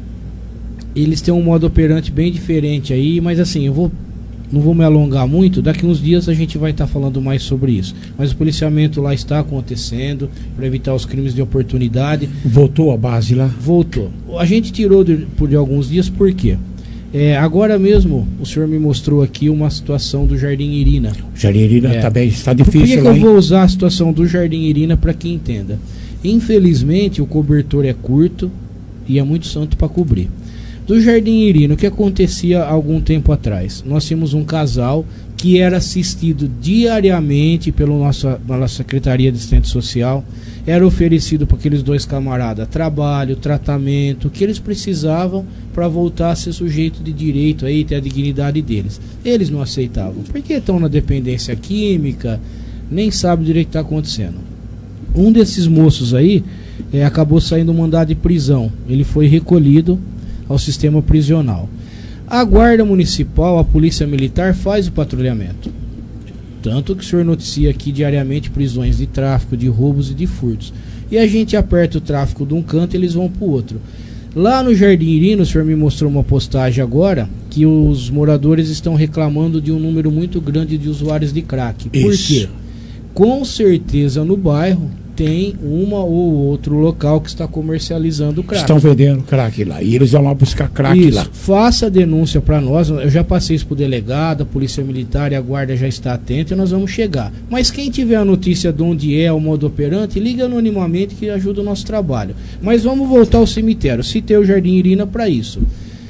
eles têm um modo operante bem diferente aí, mas assim, não vou me alongar muito, daqui uns dias a gente vai estar falando mais sobre isso. Mas o policiamento lá está acontecendo para evitar os crimes de oportunidade. Voltou a base lá? Voltou. A gente tirou por alguns dias, por quê? Agora mesmo o senhor me mostrou aqui uma situação do Jardim Irina. O Jardim Irina também está difícil. Por que eu vou usar a situação do Jardim Irina para que entenda? Infelizmente o cobertor é curto e é muito santo para cobrir. Do Jardim Irina, o que acontecia há algum tempo atrás? Nós tínhamos um casal que era assistido diariamente pela nossa Secretaria de Assistência Social, era oferecido para aqueles dois camaradas trabalho, tratamento, que eles precisavam para voltar a ser sujeito de direito, aí, ter a dignidade deles. Eles não aceitavam, porque estão na dependência química, nem sabem direito o que está acontecendo. Um desses moços aí acabou saindo um mandado de prisão, ele foi recolhido ao sistema prisional. A Guarda Municipal, a Polícia Militar faz o patrulhamento. Tanto que o senhor noticia aqui diariamente prisões de tráfico, de roubos e de furtos. E a gente aperta o tráfico de um canto e eles vão para o outro. Lá no Jardim Irina, o senhor me mostrou uma postagem agora, que que os moradores estão reclamando de um número muito grande de usuários de crack. Por quê? Com certeza no bairro tem uma ou outro local que está comercializando crack. Estão vendendo crack lá. E eles vão lá buscar crack lá. Faça a denúncia para nós. Eu já passei isso para o delegado, a Polícia Militar e a Guarda já está atenta e nós vamos chegar. Mas quem tiver a notícia de onde é o modo operante, liga anonimamente que ajuda o nosso trabalho. Mas vamos voltar ao cemitério. Citei o Jardim Irina para isso.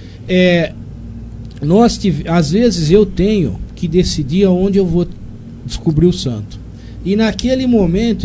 Às vezes eu tenho que decidir aonde eu vou descobrir o santo. E naquele momento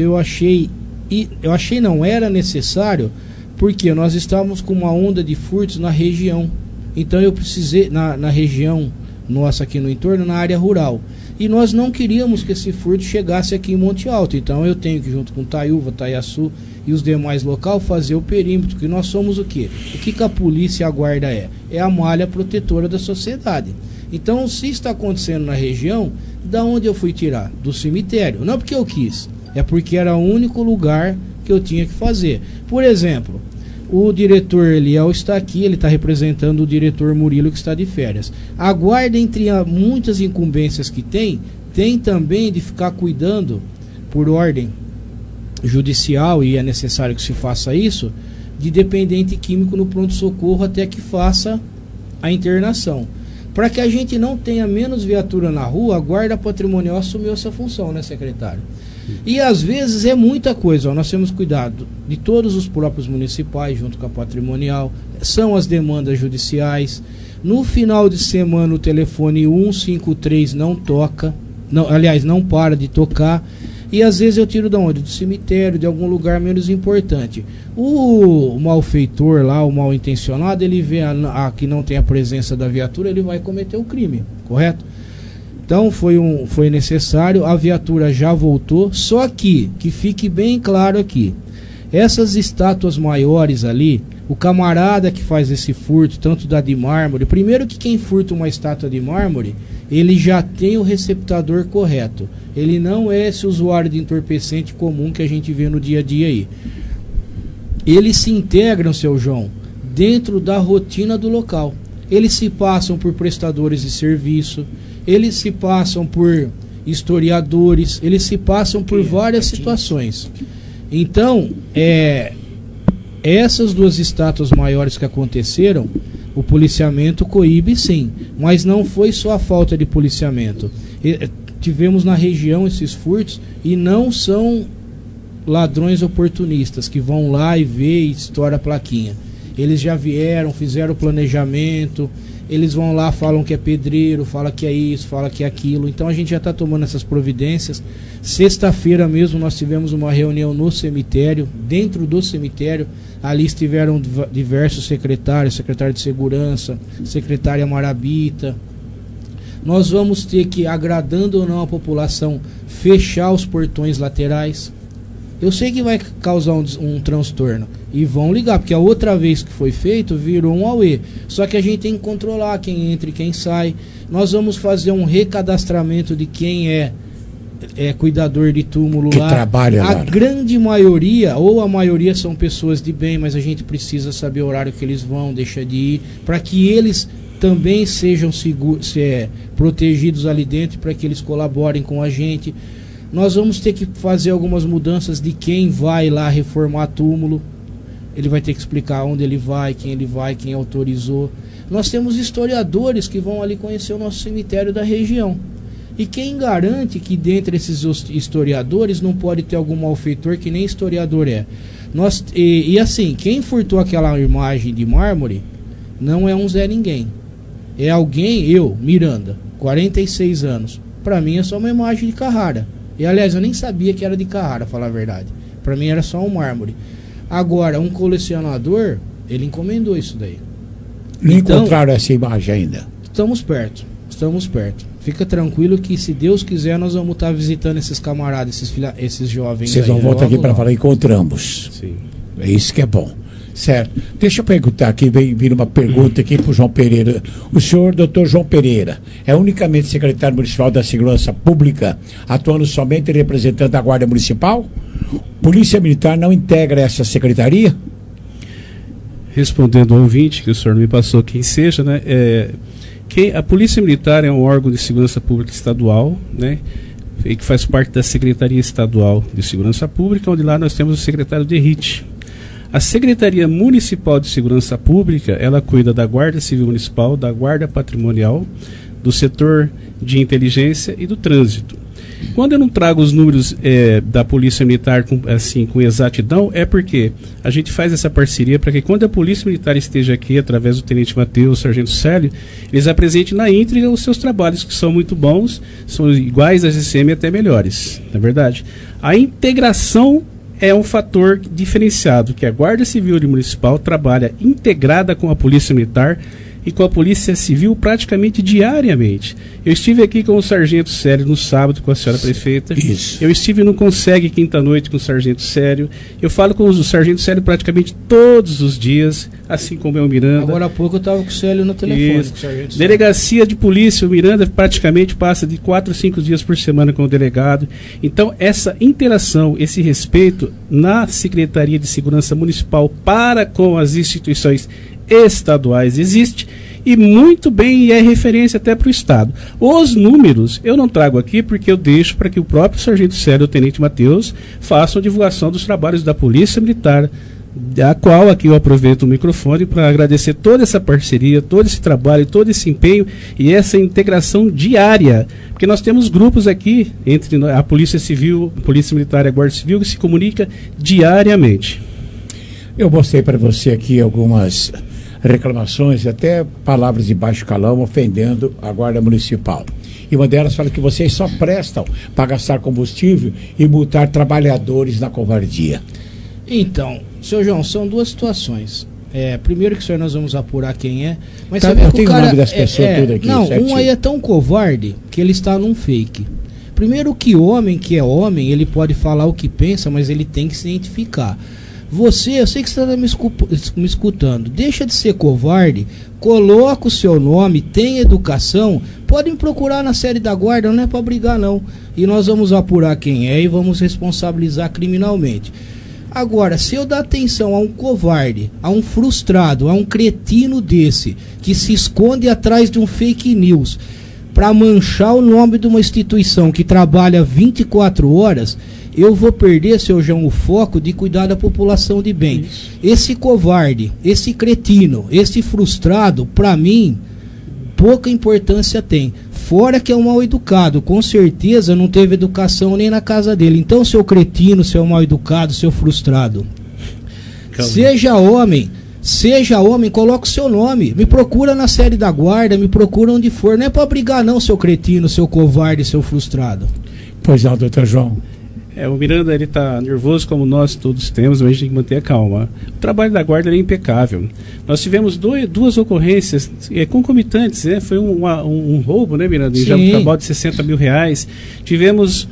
não era necessário, porque nós estávamos com uma onda de furtos na região. Então eu precisei, na região nossa aqui no entorno, na área rural. E nós não queríamos que esse furto chegasse aqui em Monte Alto. Então eu tenho que, junto com Taiúva, Taiaçu e os demais locais, fazer o perímetro, que nós somos o quê? O que a polícia e a guarda é? É a malha protetora da sociedade. Então, se está acontecendo na região, da onde eu fui tirar? Do cemitério. Não porque eu quis, é porque era o único lugar que eu tinha que fazer. Por exemplo, o diretor Eliel está aqui, ele está representando o diretor Murilo, que está de férias. A guarda, entre muitas incumbências que tem também de ficar cuidando, por ordem judicial, e é necessário que se faça isso, de dependente químico no pronto-socorro até que faça a internação. Para que a gente não tenha menos viatura na rua, a guarda patrimonial assumiu essa função, né, secretário? E às vezes é muita coisa, nós temos cuidado de todos os próprios municipais, junto com a patrimonial, são as demandas judiciais. No final de semana o telefone 153 não toca, não para de tocar. E às vezes eu tiro de onde? Do cemitério, de algum lugar menos importante. O malfeitor lá, o mal intencionado, ele vê que não tem a presença da viatura, ele vai cometer o crime, correto? Então foi necessário, a viatura já voltou, só que fique bem claro aqui, essas estátuas maiores ali, o camarada que faz esse furto, tanto da de mármore, primeiro que quem furta uma estátua de mármore, ele já tem o receptador correto. Ele não é esse usuário de entorpecente comum que a gente vê no dia a dia aí. Eles se integram, seu João, dentro da rotina do local. Eles se passam por prestadores de serviço, eles se passam por historiadores, eles se passam por várias situações. Então, essas duas estátuas maiores que aconteceram, o policiamento coíbe sim, mas não foi só a falta de policiamento. Tivemos na região esses furtos e não são ladrões oportunistas que vão lá e vê e estoura a plaquinha. Eles já vieram, fizeram o planejamento, eles vão lá, falam que é pedreiro, fala que é isso, fala que é aquilo. Então a gente já está tomando essas providências. Sexta-feira mesmo nós tivemos uma reunião no cemitério, dentro do cemitério. Ali estiveram diversos secretários, secretário de segurança, secretária Marabita. Nós vamos ter que, agradando ou não a população, fechar os portões laterais. Eu sei que vai causar um transtorno. E vão ligar, porque a outra vez que foi feito, virou um auê. Só que a gente tem que controlar quem entra e quem sai. Nós vamos fazer um recadastramento de quem é cuidador de túmulo que lá. Trabalha a lá. Grande maioria, ou a maioria, são pessoas de bem, mas a gente precisa saber o horário que eles vão, deixa de ir, para que eles também sejam protegidos ali dentro, para que eles colaborem com a gente. Nós vamos ter que fazer algumas mudanças de quem vai lá reformar túmulo. Ele vai ter que explicar onde ele vai, quem autorizou. Nós temos historiadores que vão ali conhecer o nosso cemitério da região. E quem garante que dentre esses historiadores não pode ter algum malfeitor que nem historiador é? E assim, quem furtou aquela imagem de mármore não é um Zé Ninguém. É alguém, eu, Miranda, 46 anos. Para mim é só uma imagem de Carrara. E aliás, eu nem sabia que era de Carrara, falar a verdade. Para mim era só um mármore. Agora, um colecionador, ele encomendou isso daí. Não encontraram essa imagem ainda? Estamos perto. Fica tranquilo que, se Deus quiser, nós vamos estar visitando esses camaradas, esses jovens. Vocês vão voltar aqui para falar, encontramos. Sim. É isso que é bom. Certo. Deixa eu perguntar aqui, vir uma pergunta aqui para o João Pereira. O senhor, doutor João Pereira, é unicamente secretário municipal da Segurança Pública, atuando somente representando a Guarda Municipal? Polícia Militar não integra essa secretaria? respondendo ao ouvinte, que o senhor me passou quem seja, né? A Polícia Militar é um órgão de segurança pública estadual, né? E que faz parte da Secretaria Estadual de Segurança Pública, onde lá nós temos o secretário de RIT. A Secretaria Municipal de Segurança Pública, ela cuida da Guarda Civil Municipal, da Guarda Patrimonial, do setor de inteligência e do trânsito. Quando eu não trago os números da Polícia Militar com exatidão, é porque a gente faz essa parceria para que quando a Polícia Militar esteja aqui, através do Tenente Matheus, Sargento Célio, eles apresentem na íntegra os seus trabalhos, que são muito bons, são iguais às GCM e até melhores, na verdade. A integração é um fator diferenciado, que a Guarda Civil e Municipal trabalha integrada com a Polícia Militar e com a Polícia Civil praticamente diariamente. Eu estive aqui com o Sargento Sério no sábado com a senhora prefeita. Isso. Eu estive no Consegue quinta-noite com o Sargento Sério. Eu falo com o Sargento Sério praticamente todos os dias, assim como é o Miranda. Agora há pouco eu estava com o Célio no telefone. Com o Sargento Delegacia de Polícia, o Miranda praticamente passa de 4 a 5 dias por semana com o delegado. Então, essa interação, esse respeito na Secretaria de Segurança Municipal para com as instituições estaduais existe, e muito bem, e é referência até para o Estado. Os números eu não trago aqui porque eu deixo para que o próprio Sargento Sério e o Tenente Matheus façam divulgação dos trabalhos da Polícia Militar, a qual aqui eu aproveito o microfone para agradecer toda essa parceria, todo esse trabalho, todo esse empenho e essa integração diária, porque nós temos grupos aqui entre a Polícia Civil, a Polícia Militar e a Guarda Civil que se comunica diariamente. Eu mostrei para você aqui algumas reclamações, até palavras de baixo calão ofendendo a Guarda Municipal. E uma delas fala que vocês só prestam para gastar combustível e multar trabalhadores na covardia. Então, seu João, são duas situações. Primeiro que o senhor nós vamos apurar quem é. Mas tá, eu tenho o nome das pessoas tudo aqui. Não, certinho. Um aí é tão covarde que ele está num fake. Primeiro que é homem, ele pode falar o que pensa, mas ele tem que se identificar. Eu sei que você está me escutando, deixa de ser covarde, coloca o seu nome, tem educação, pode me procurar na série da Guarda, não é para brigar não. E nós vamos apurar quem é e vamos responsabilizar criminalmente. Agora, se eu dar atenção a um covarde, a um frustrado, a um cretino desse, que se esconde atrás de um fake news, para manchar o nome de uma instituição que trabalha 24 horas... eu vou perder, seu João, o foco de cuidar da população de bem. Isso. Esse covarde, esse cretino, esse frustrado, para mim, pouca importância tem. Fora que é um mal educado, com certeza não teve educação nem na casa dele. Então, seu cretino, seu mal educado, seu frustrado, seja homem, coloca o seu nome. Me procura na série da Guarda, me procura onde for. Não é para brigar não, seu cretino, seu covarde, seu frustrado. Pois não, doutor João. O Miranda, ele está nervoso como nós todos temos, mas a gente tem que manter a calma. O trabalho da Guarda é impecável. Nós tivemos duas ocorrências concomitantes, né? Foi um roubo, né, Miranda? Em Jabuticabal de R$60 mil. Tivemos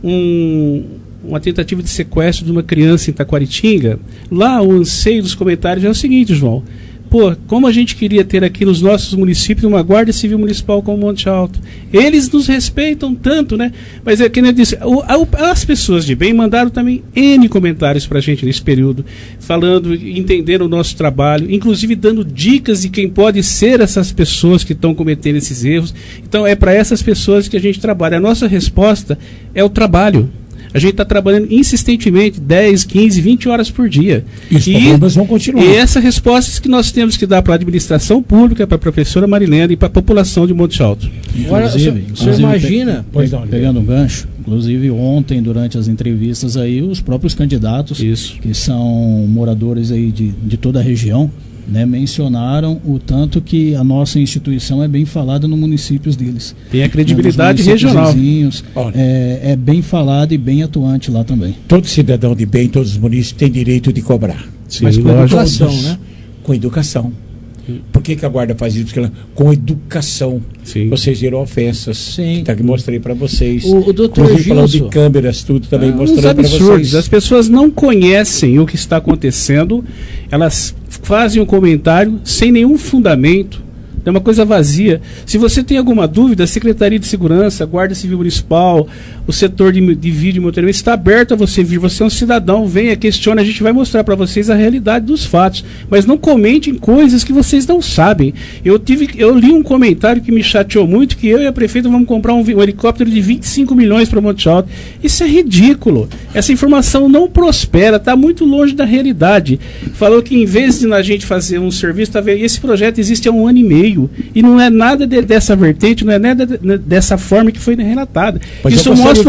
uma tentativa de sequestro de uma criança em Taquaritinga. Lá o anseio dos comentários é o seguinte, João. Como a gente queria ter aqui nos nossos municípios uma Guarda Civil Municipal como Monte Alto. Eles nos respeitam tanto, né? Mas que nem eu disse, as pessoas de bem mandaram também N comentários pra gente nesse período, falando, entendendo o nosso trabalho, inclusive dando dicas de quem pode ser essas pessoas que estão cometendo esses erros. Então é para essas pessoas que a gente trabalha. A nossa resposta é o trabalho. A gente está trabalhando insistentemente 10, 15, 20 horas por dia. E os problemas vão continuar. E essa resposta que nós temos que dar para a administração pública, para a professora Marilena e para a população de Monte Alto. Agora, o senhor imagina... Pegando um gancho, inclusive ontem, durante as entrevistas aí, os próprios candidatos, que são moradores aí de toda a região, né, mencionaram o tanto que a nossa instituição é bem falada nos municípios deles. Tem a credibilidade regional. Vizinhos, é bem falada e bem atuante lá também. Todo cidadão de bem, todos os municípios têm direito de cobrar. Sim, mas com educação, né? Com educação. Por que a Guarda faz isso? Com educação. Sim. Vocês viram ofensas. Sim. Que mostrei para vocês. O doutor Gilson, falando de câmeras, tudo também mostrei para vocês. As pessoas não conhecem o que está acontecendo. Elas fazem um comentário sem nenhum fundamento É uma coisa vazia. Se você tem alguma dúvida, a Secretaria de Segurança, a Guarda Civil Municipal, o setor de vídeo e monitoramento está aberto a você vir. Você é um cidadão, venha, questione, a gente vai mostrar para vocês a realidade dos fatos. Mas não comentem coisas que vocês não sabem. Eu li um comentário que me chateou muito, que eu e a prefeita vamos comprar um helicóptero de 25 milhões para Monte Alto. Isso é ridículo. Essa informação não prospera, está muito longe da realidade. Falou que em vez de a gente fazer um serviço, esse projeto existe há 1 ano e meio e não é nada dessa vertente, não é nada dessa forma que foi relatada. Isso mostra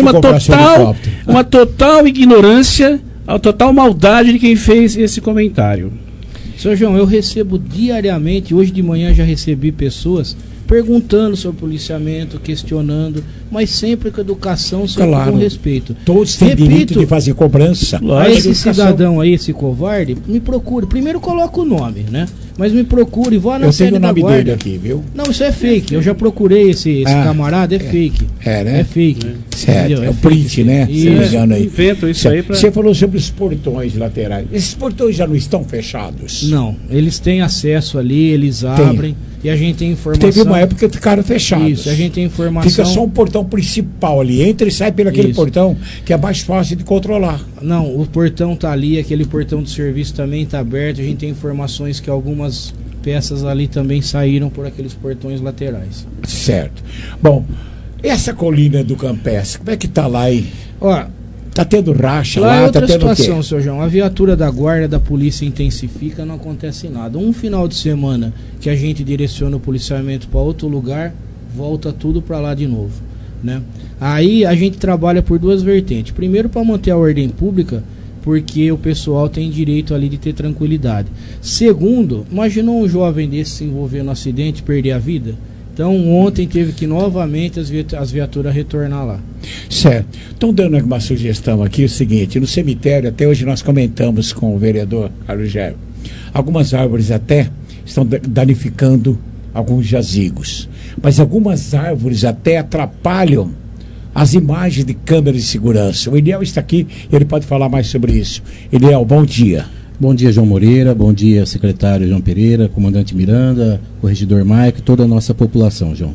uma total ignorância, a total maldade de quem fez esse comentário. Seu João, eu recebo diariamente, hoje de manhã já recebi pessoas perguntando sobre policiamento, questionando, mas sempre com educação, sempre com respeito. Todos têm direito de fazer cobrança. Esse cidadão aí, esse covarde, me procure. Primeiro coloca o nome, né? Mas me procure, vá na sede da guarda. Eu tenho o nome dele aqui, viu? Não, isso é fake. Eu já procurei esse camarada, é fake. É, né? É fake. Certo, é o print, né? Inventam isso aí pra... Você falou sobre os portões laterais. Esses portões já não estão fechados? Não, eles têm acesso ali, eles abrem. E a gente tem informação. Teve uma época que ficaram fechados. Isso, a gente tem informação. Fica só um portão principal ali. Entra e sai por aquele portão que é mais fácil de controlar. Não, o portão tá ali, aquele portão de serviço também tá aberto. A gente tem informações que algumas peças ali também saíram por aqueles portões laterais. Certo. Bom, essa colina do Campestre, como é que tá lá aí? Ó, tá tendo racha lá, lá, é outra tá tendo situação, o quê? seu João. A viatura da guarda da polícia intensifica, não acontece nada. Um final de semana que a gente direciona o policiamento para outro lugar, volta tudo para lá de novo, né? Aí a gente trabalha por duas vertentes. Primeiro, para manter a ordem pública, porque o pessoal tem direito ali de ter tranquilidade. Segundo, imaginou um jovem desse se envolver no acidente e perder a vida? Então ontem teve que novamente as viaturas retornar lá. Certo. Estão dando uma sugestão aqui, o seguinte: no cemitério, até hoje nós comentamos com o vereador Carlos Gério, algumas árvores até estão danificando alguns jazigos, mas algumas árvores até atrapalham as imagens de câmeras de segurança. O Eliel está aqui, ele pode falar mais sobre isso. Eliel, bom dia. Bom dia, João Moreira, bom dia, secretário João Pereira, comandante Miranda, corregedor Mike, toda a nossa população, João.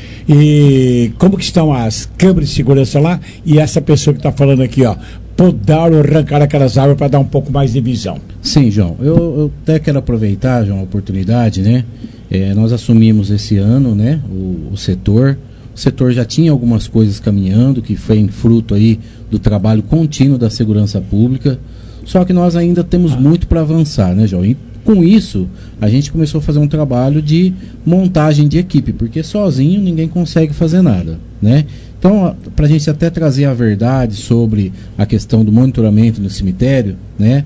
E como que estão as câmeras de segurança lá? E essa pessoa que está falando aqui, ó, podaram, arrancar aquelas árvores para dar um pouco mais de visão. Sim, João, eu até quero aproveitar, João, a oportunidade, né? Nós assumimos esse ano, né, o setor. O setor já tinha algumas coisas caminhando, que foi fruto aí do trabalho contínuo da segurança pública. Só que nós ainda temos muito para avançar, né, João? E com isso, a gente começou a fazer um trabalho de montagem de equipe, porque sozinho ninguém consegue fazer nada, né? Então, para a gente até trazer a verdade sobre a questão do monitoramento no cemitério, né?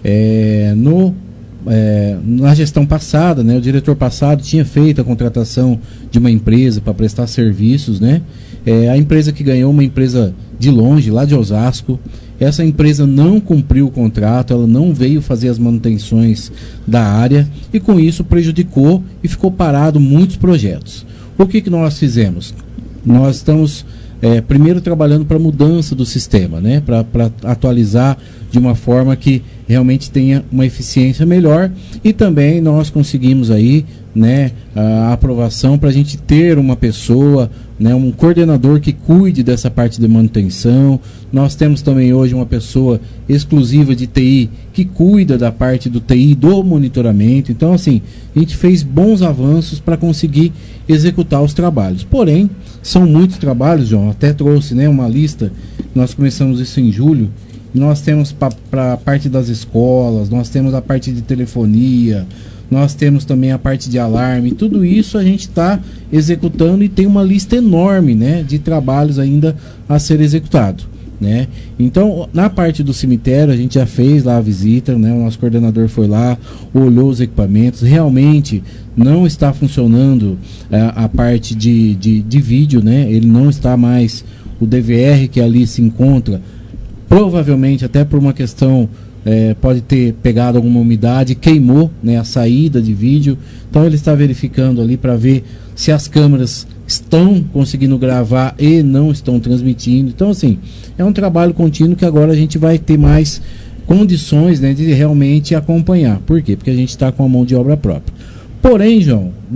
Na gestão passada, né, o diretor passado tinha feito a contratação de uma empresa para prestar serviços, né? A empresa que ganhou, uma empresa de longe, lá de Osasco. Essa empresa não cumpriu o contrato, ela não veio fazer as manutenções da área e com isso prejudicou e ficou parado muitos projetos. O que nós fizemos? Nós estamos primeiro trabalhando para a mudança do sistema, né? Para atualizar de uma forma que realmente tenha uma eficiência melhor, e também nós conseguimos aí, né, a aprovação para a gente ter uma pessoa, né, um coordenador que cuide dessa parte de manutenção. Nós temos também hoje uma pessoa exclusiva de TI que cuida da parte do TI, do monitoramento. Então, assim, a gente fez bons avanços para conseguir executar os trabalhos. Porém, são muitos trabalhos, João. Até trouxe, né, uma lista. Nós começamos isso em julho. Nós temos para a parte das escolas, nós temos a parte de telefonia, nós temos também a parte de alarme. Tudo isso a gente está executando e tem uma lista enorme, né, de trabalhos ainda a ser executado, né? Então, na parte do cemitério, a gente já fez lá a visita, né? O nosso coordenador foi lá, olhou os equipamentos. Realmente não está funcionando a parte de vídeo, né? Ele não está mais, o DVR que ali se encontra, provavelmente até por uma questão, pode ter pegado alguma umidade, queimou, né, a saída de vídeo. Então ele está verificando ali para ver se as câmeras estão conseguindo gravar e não estão transmitindo. Então, assim, é um trabalho contínuo que agora a gente vai ter mais condições, né, de realmente acompanhar. Por quê? Porque a gente está com a mão de obra própria. Porém, João, né,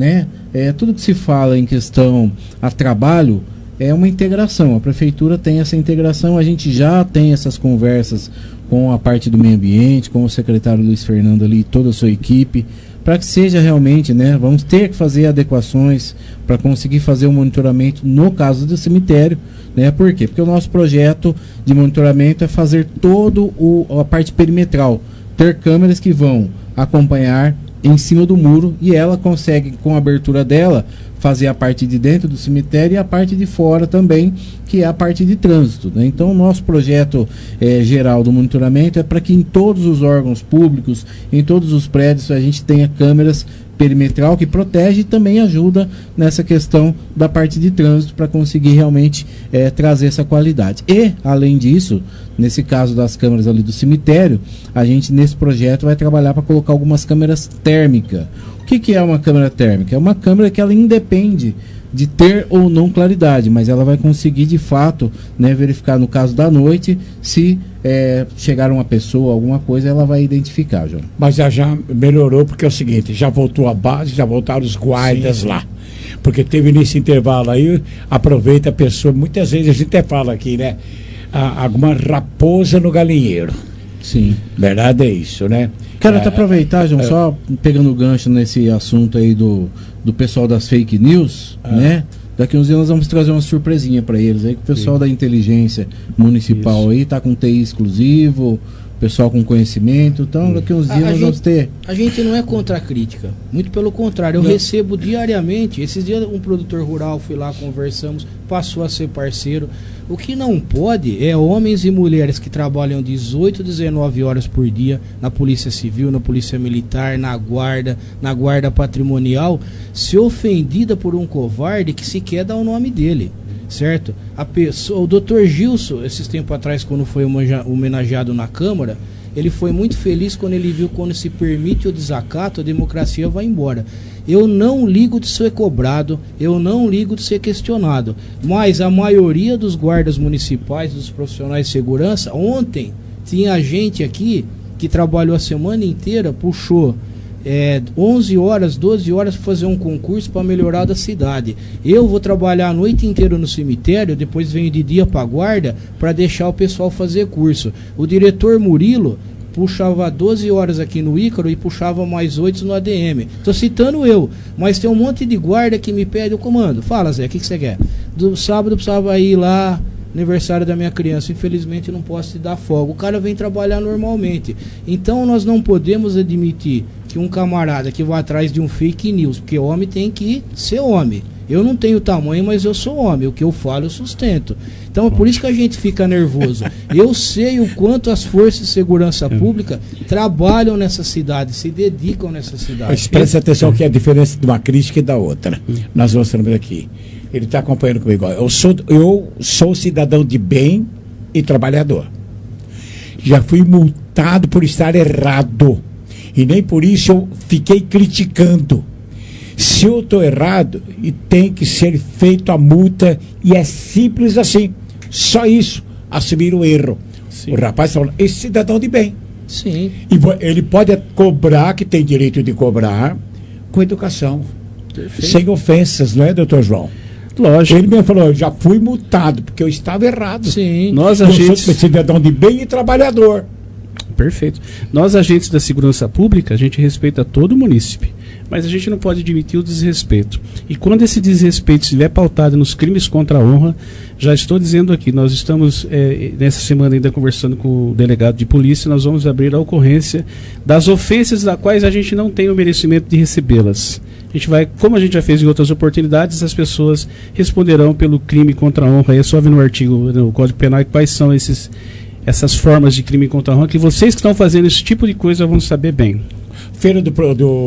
tudo que se fala em questão a trabalho é uma integração. A prefeitura tem essa integração, a gente já tem essas conversas com a parte do meio ambiente, com o secretário Luiz Fernando ali e toda a sua equipe, para que seja realmente, né, vamos ter que fazer adequações para conseguir fazer o monitoramento no caso do cemitério, né? Por quê? Porque o nosso projeto de monitoramento é fazer todo a parte perimetral, ter câmeras que vão acompanhar em cima do muro e ela consegue, com a abertura dela, fazer a parte de dentro do cemitério e a parte de fora também, que é a parte de trânsito, né? Então o nosso projeto geral do monitoramento é para que em todos os órgãos públicos, em todos os prédios, a gente tenha câmeras perimetral que protege e também ajuda nessa questão da parte de trânsito para conseguir realmente trazer essa qualidade. E, além disso, nesse caso das câmeras ali do cemitério, a gente nesse projeto vai trabalhar para colocar algumas câmeras térmicas. O que é uma câmera térmica? É uma câmera que ela independe de ter ou não claridade, mas ela vai conseguir de fato, né, verificar no caso da noite se chegar uma pessoa, alguma coisa, ela vai identificar, João. Mas já melhorou porque é o seguinte, já voltou a base, já voltaram os guardas sim. lá. Porque teve nesse intervalo aí, aproveita a pessoa, muitas vezes a gente até fala aqui, né? Alguma raposa no galinheiro. Sim. Verdade é isso, né? Quero até aproveitar, João, só pegando o gancho nesse assunto aí do pessoal das fake news, né? Daqui uns dias nós vamos trazer uma surpresinha para eles aí, que o pessoal da inteligência municipal aí tá com TI exclusivo, pessoal com conhecimento, então daqui uns dias nós vamos ter... A gente não é contra a crítica, muito pelo contrário, eu recebo diariamente, esses dias um produtor rural, fui lá, conversamos, passou a ser parceiro. O que não pode é homens e mulheres que trabalham 18, 19 horas por dia na Polícia Civil, na Polícia Militar, na Guarda Patrimonial, ser ofendida por um covarde que sequer dá o nome dele, certo? O Dr. Gilson, esses tempos atrás, quando foi homenageado na Câmara, ele foi muito feliz quando ele viu quando se permite o desacato, a democracia vai embora. Eu não ligo de ser cobrado, eu não ligo de ser questionado, mas a maioria dos guardas municipais, dos profissionais de segurança, ontem tinha gente aqui que trabalhou a semana inteira, puxou 11 horas, 12 horas para fazer um concurso para melhorar da cidade. Eu vou trabalhar a noite inteira no cemitério, depois venho de dia para a guarda para deixar o pessoal fazer curso. O diretor Murilo puxava 12 horas aqui no Ícaro e puxava mais 8 no ADM. Estou citando eu, mas tem um monte de guarda que me pede o comando. Fala, Zé, o que você quer? Do sábado eu precisava ir lá, aniversário da minha criança, infelizmente não posso te dar folga. O cara vem trabalhar normalmente. Então nós não podemos admitir que um camarada que vai atrás de um fake news, porque homem tem que ser homem. Eu não tenho tamanho, mas eu sou homem. O que eu falo, eu sustento. Então é por isso que a gente fica nervoso. Eu sei o quanto as forças de segurança pública trabalham nessa cidade, se dedicam nessa cidade. Mas preste atenção que é a diferença de uma crítica e da outra. Nós mostramos aqui. Ele está acompanhando comigo. Eu sou cidadão de bem e trabalhador. Já fui multado por estar errado. E nem por isso eu fiquei criticando. Se eu estou errado, e tem que ser feita a multa, e é simples assim. Só isso, assumir o erro. Sim. O rapaz está falando, esse cidadão de bem. Sim. E ele pode cobrar, que tem direito de cobrar, com educação. Perfeito. Sem ofensas, não é, doutor João? Lógico. Ele mesmo falou, eu já fui multado, porque eu estava errado. Sim. Nós, agentes... sou cidadão de bem e trabalhador. Perfeito. Nós, agentes da segurança pública, a gente respeita todo o munícipe. Mas a gente não pode admitir o desrespeito. E quando esse desrespeito estiver pautado nos crimes contra a honra, já estou dizendo aqui, nós estamos nessa semana ainda conversando com o delegado de polícia, nós vamos abrir a ocorrência das ofensas das quais a gente não tem o merecimento de recebê-las. A gente vai, como a gente já fez em outras oportunidades, as pessoas responderão pelo crime contra a honra. É só ver no artigo, no Código Penal, quais são essas formas de crime contra a honra, que vocês que estão fazendo esse tipo de coisa vão saber bem. Feira do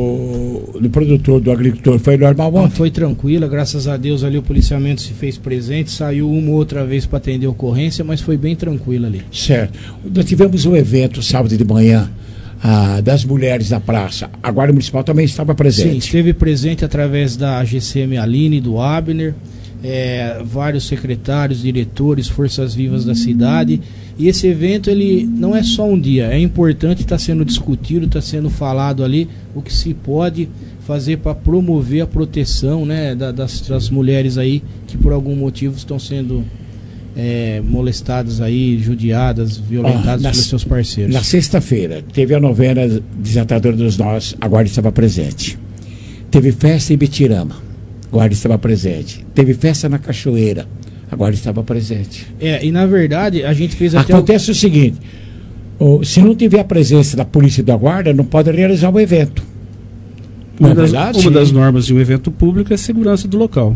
produtor, do agricultor, foi normal ontem? Foi tranquila, graças a Deus ali o policiamento se fez presente, saiu uma ou outra vez para atender a ocorrência, mas foi bem tranquilo ali. Certo. Nós tivemos um evento sábado de manhã das mulheres na praça. A Guarda Municipal também estava presente. Sim, esteve presente através da GCM Aline, do Abner. vários secretários, diretores, forças vivas da cidade. E esse evento, ele não é só um dia, é importante, está sendo discutido, está sendo falado ali o que se pode fazer para promover a proteção, né, das mulheres aí que por algum motivo estão sendo molestadas aí, judiadas, violentadas pelos seus parceiros. Na sexta-feira teve a novena Desatadora dos Nós, a Guarda estava presente. Teve festa em Betirama, a Guarda estava presente. Teve festa na Cachoeira, a Guarda estava presente. E na verdade a gente fez até... Acontece o seguinte, se não tiver a presença da polícia e da Guarda, não pode realizar o evento. Uma das normas de um evento público é a segurança do local.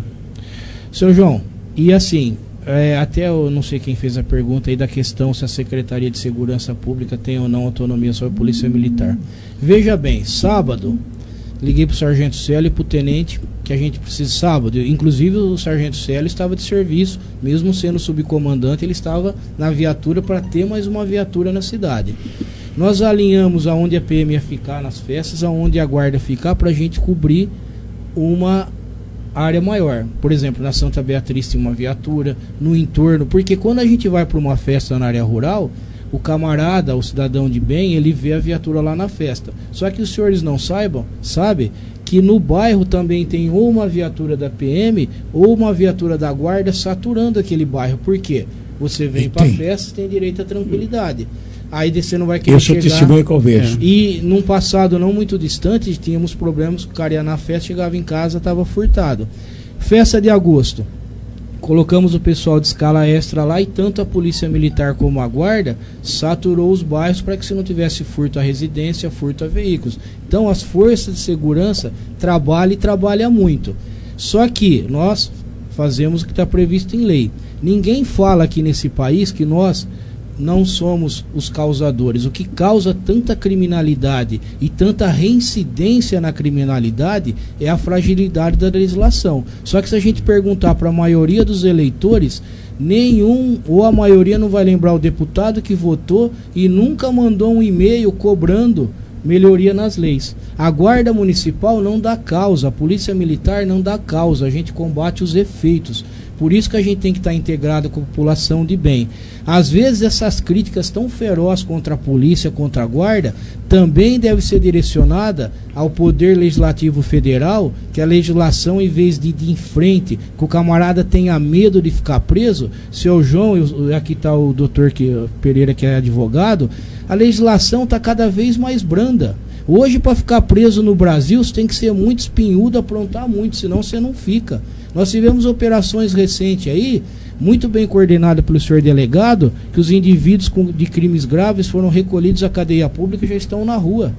Seu João, e assim, até eu não sei quem fez a pergunta aí da questão se a Secretaria de Segurança Pública tem ou não autonomia sobre a Polícia Militar. Veja bem, sábado, liguei para o Sargento Célio e para o Tenente que a gente precisa sábado. Inclusive o Sargento Célio estava de serviço, mesmo sendo subcomandante, ele estava na viatura para ter mais uma viatura na cidade. Nós alinhamos aonde a PM ia ficar nas festas, aonde a Guarda ficar, para a gente cobrir uma área maior. Por exemplo, na Santa Beatriz tem uma viatura, no entorno, porque quando a gente vai para uma festa na área rural, o camarada, o cidadão de bem, ele vê a viatura lá na festa. Só que os senhores não sabem que no bairro também tem ou uma viatura da PM ou uma viatura da Guarda saturando aquele bairro. Por quê? Você vem para a festa, tem direito à tranquilidade. Aí você não vai querer chegar. Eu sou testemunha que eu vejo. E num passado não muito distante, tínhamos problemas que o cara ia na festa, chegava em casa, estava furtado. Festa de agosto. Colocamos o pessoal de escala extra lá e tanto a Polícia Militar como a Guarda saturou os bairros para que se não tivesse furto à residência, furto a veículos. Então as forças de segurança trabalham e trabalham muito. Só que nós fazemos o que está previsto em lei. Ninguém fala aqui nesse país que nós não somos os causadores. O que causa tanta criminalidade e tanta reincidência na criminalidade é a fragilidade da legislação. Só que se a gente perguntar para a maioria dos eleitores, nenhum ou a maioria não vai lembrar o deputado que votou e nunca mandou um e-mail cobrando melhoria nas leis. A Guarda Municipal não dá causa, a Polícia Militar não dá causa, a gente combate os efeitos. Por isso que a gente tem que estar integrado com a população de bem. Às vezes essas críticas tão ferozes contra a polícia, contra a guarda, também deve ser direcionada ao Poder Legislativo Federal, que a legislação, em vez de ir em frente, que o camarada tenha medo de ficar preso, seu João, aqui está o doutor Pereira, que é advogado, a legislação está cada vez mais branda. Hoje, para ficar preso no Brasil, você tem que ser muito espinhudo, aprontar muito, senão você não fica. Nós tivemos operações recentes aí, muito bem coordenadas pelo senhor delegado, que os indivíduos de crimes graves foram recolhidos à cadeia pública e já estão na rua.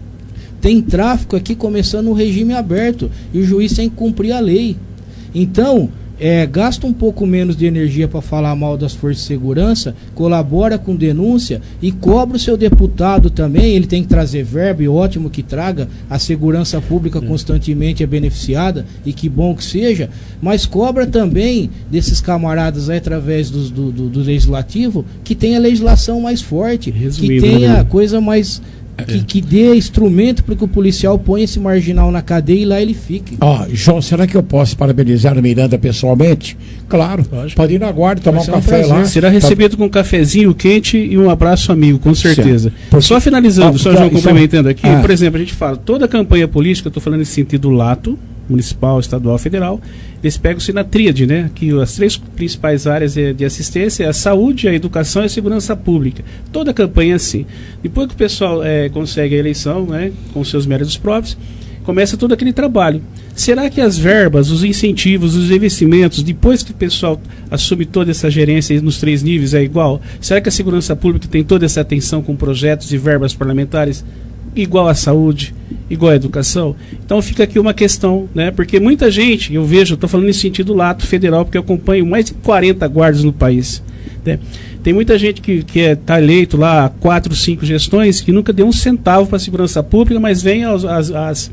Tem tráfico aqui começando no regime aberto e o juiz tem que cumprir a lei. Então, gasta um pouco menos de energia para falar mal das forças de segurança, colabora com denúncia e cobra o seu deputado também. Ele tem que trazer verba, e ótimo que traga, a segurança pública constantemente é beneficiada e que bom que seja, mas cobra também desses camaradas aí, através do legislativo, que tenha legislação mais forte, que tenha coisa mais... Que dê instrumento para que o policial ponha esse marginal na cadeia e lá ele fique. João, será que eu posso parabenizar o Miranda pessoalmente? Claro, pode ir na Guarda, tomar um café lá. Será recebido com um cafezinho quente e um abraço amigo, com certeza. Só finalizando, só João complementando aqui, por exemplo, a gente fala, toda campanha política, eu estou falando em sentido lato, municipal, estadual, federal, eles pegam-se na tríade, né? Que as três principais áreas de assistência é a saúde, a educação e a segurança pública. Toda campanha é assim. Depois que o pessoal consegue a eleição, né, com seus méritos próprios, começa todo aquele trabalho. Será que as verbas, os incentivos, os investimentos, depois que o pessoal assume toda essa gerência nos três níveis, é igual? Será que a segurança pública tem toda essa atenção com projetos e verbas parlamentares igual à saúde, igual à educação? Então fica aqui uma questão, né? Porque muita gente, eu vejo, estou falando em sentido lato federal, porque eu acompanho mais de 40 guardas no país, né? Tem muita gente que está eleito lá há 4, 5 gestões, que nunca deu um centavo para a segurança pública, mas vem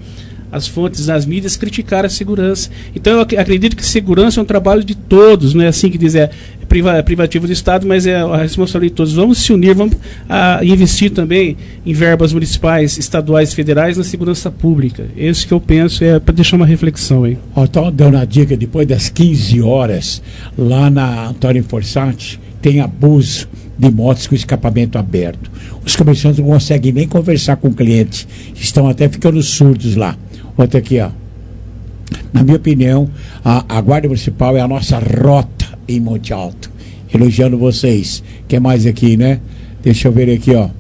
as fontes das mídias criticaram a segurança. Então eu acredito que segurança é um trabalho de todos, não é assim que diz, é privativo do Estado, mas é a responsabilidade de todos. Vamos se unir, vamos investir também em verbas municipais, estaduais e federais na segurança pública. Esse que eu penso é para deixar uma reflexão aí. Então, dando a dica, depois das 15 horas, lá na Antônio Fossati, tem abuso de motos com escapamento aberto. Os comerciantes não conseguem nem conversar com o cliente, estão até ficando surdos lá. Outra aqui, ó. Na minha opinião, a Guarda Municipal é a nossa rota em Monte Alto. Elogiando vocês. Quer mais aqui, né? Deixa eu ver aqui, ó.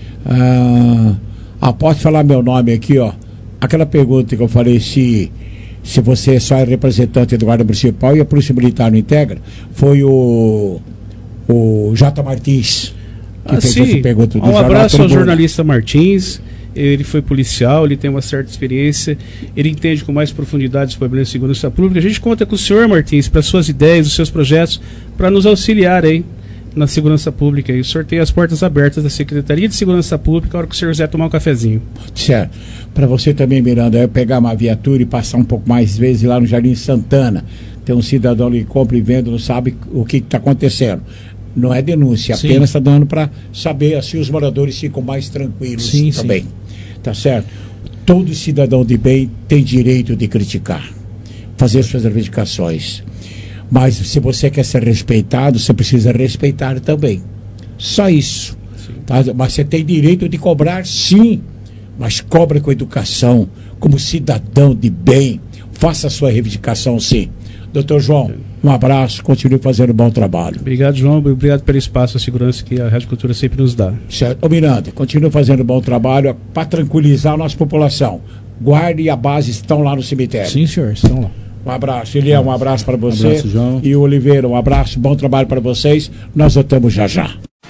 Posso falar meu nome aqui, ó. Aquela pergunta que eu falei, se você só é representante do Guarda Municipal e a Polícia Militar não integra, foi o J. Martins que fez essa pergunta. Um abraço ao jornalista Martins. Ele foi policial, ele tem uma certa experiência, ele entende com mais profundidade os problemas de segurança pública. A gente conta com o senhor Martins para suas ideias, os seus projetos, para nos auxiliar aí na segurança pública. E o senhor tem as portas abertas da Secretaria de Segurança Pública a hora que o senhor quiser tomar um cafezinho. Certo. Para você também, Miranda, eu pegar uma viatura e passar um pouco mais vezes lá no Jardim Santana. Tem um cidadão ali que compra e vende, não sabe o que está acontecendo. Não é denúncia, apenas está dando para saber, assim os moradores ficam mais tranquilos também. Sim. Tá certo? Todo cidadão de bem tem direito de criticar, fazer suas reivindicações. Mas se você quer ser respeitado, você precisa respeitar também. Só isso. Tá? Mas você tem direito de cobrar, sim. Mas cobra com educação, como cidadão de bem. Faça a sua reivindicação, sim. Doutor João, um abraço, continue fazendo um bom trabalho. Obrigado, João, obrigado pelo espaço e a segurança que a Rádio Cultura sempre nos dá. Certo. Ô Miranda, continue fazendo um bom trabalho para tranquilizar a nossa população. Guarda e a base estão lá no cemitério. Sim, senhor, estão lá. Um abraço. Eliel, um abraço para você. Um abraço, João. E o Oliveira, um abraço, bom trabalho para vocês. Nós voltamos já já.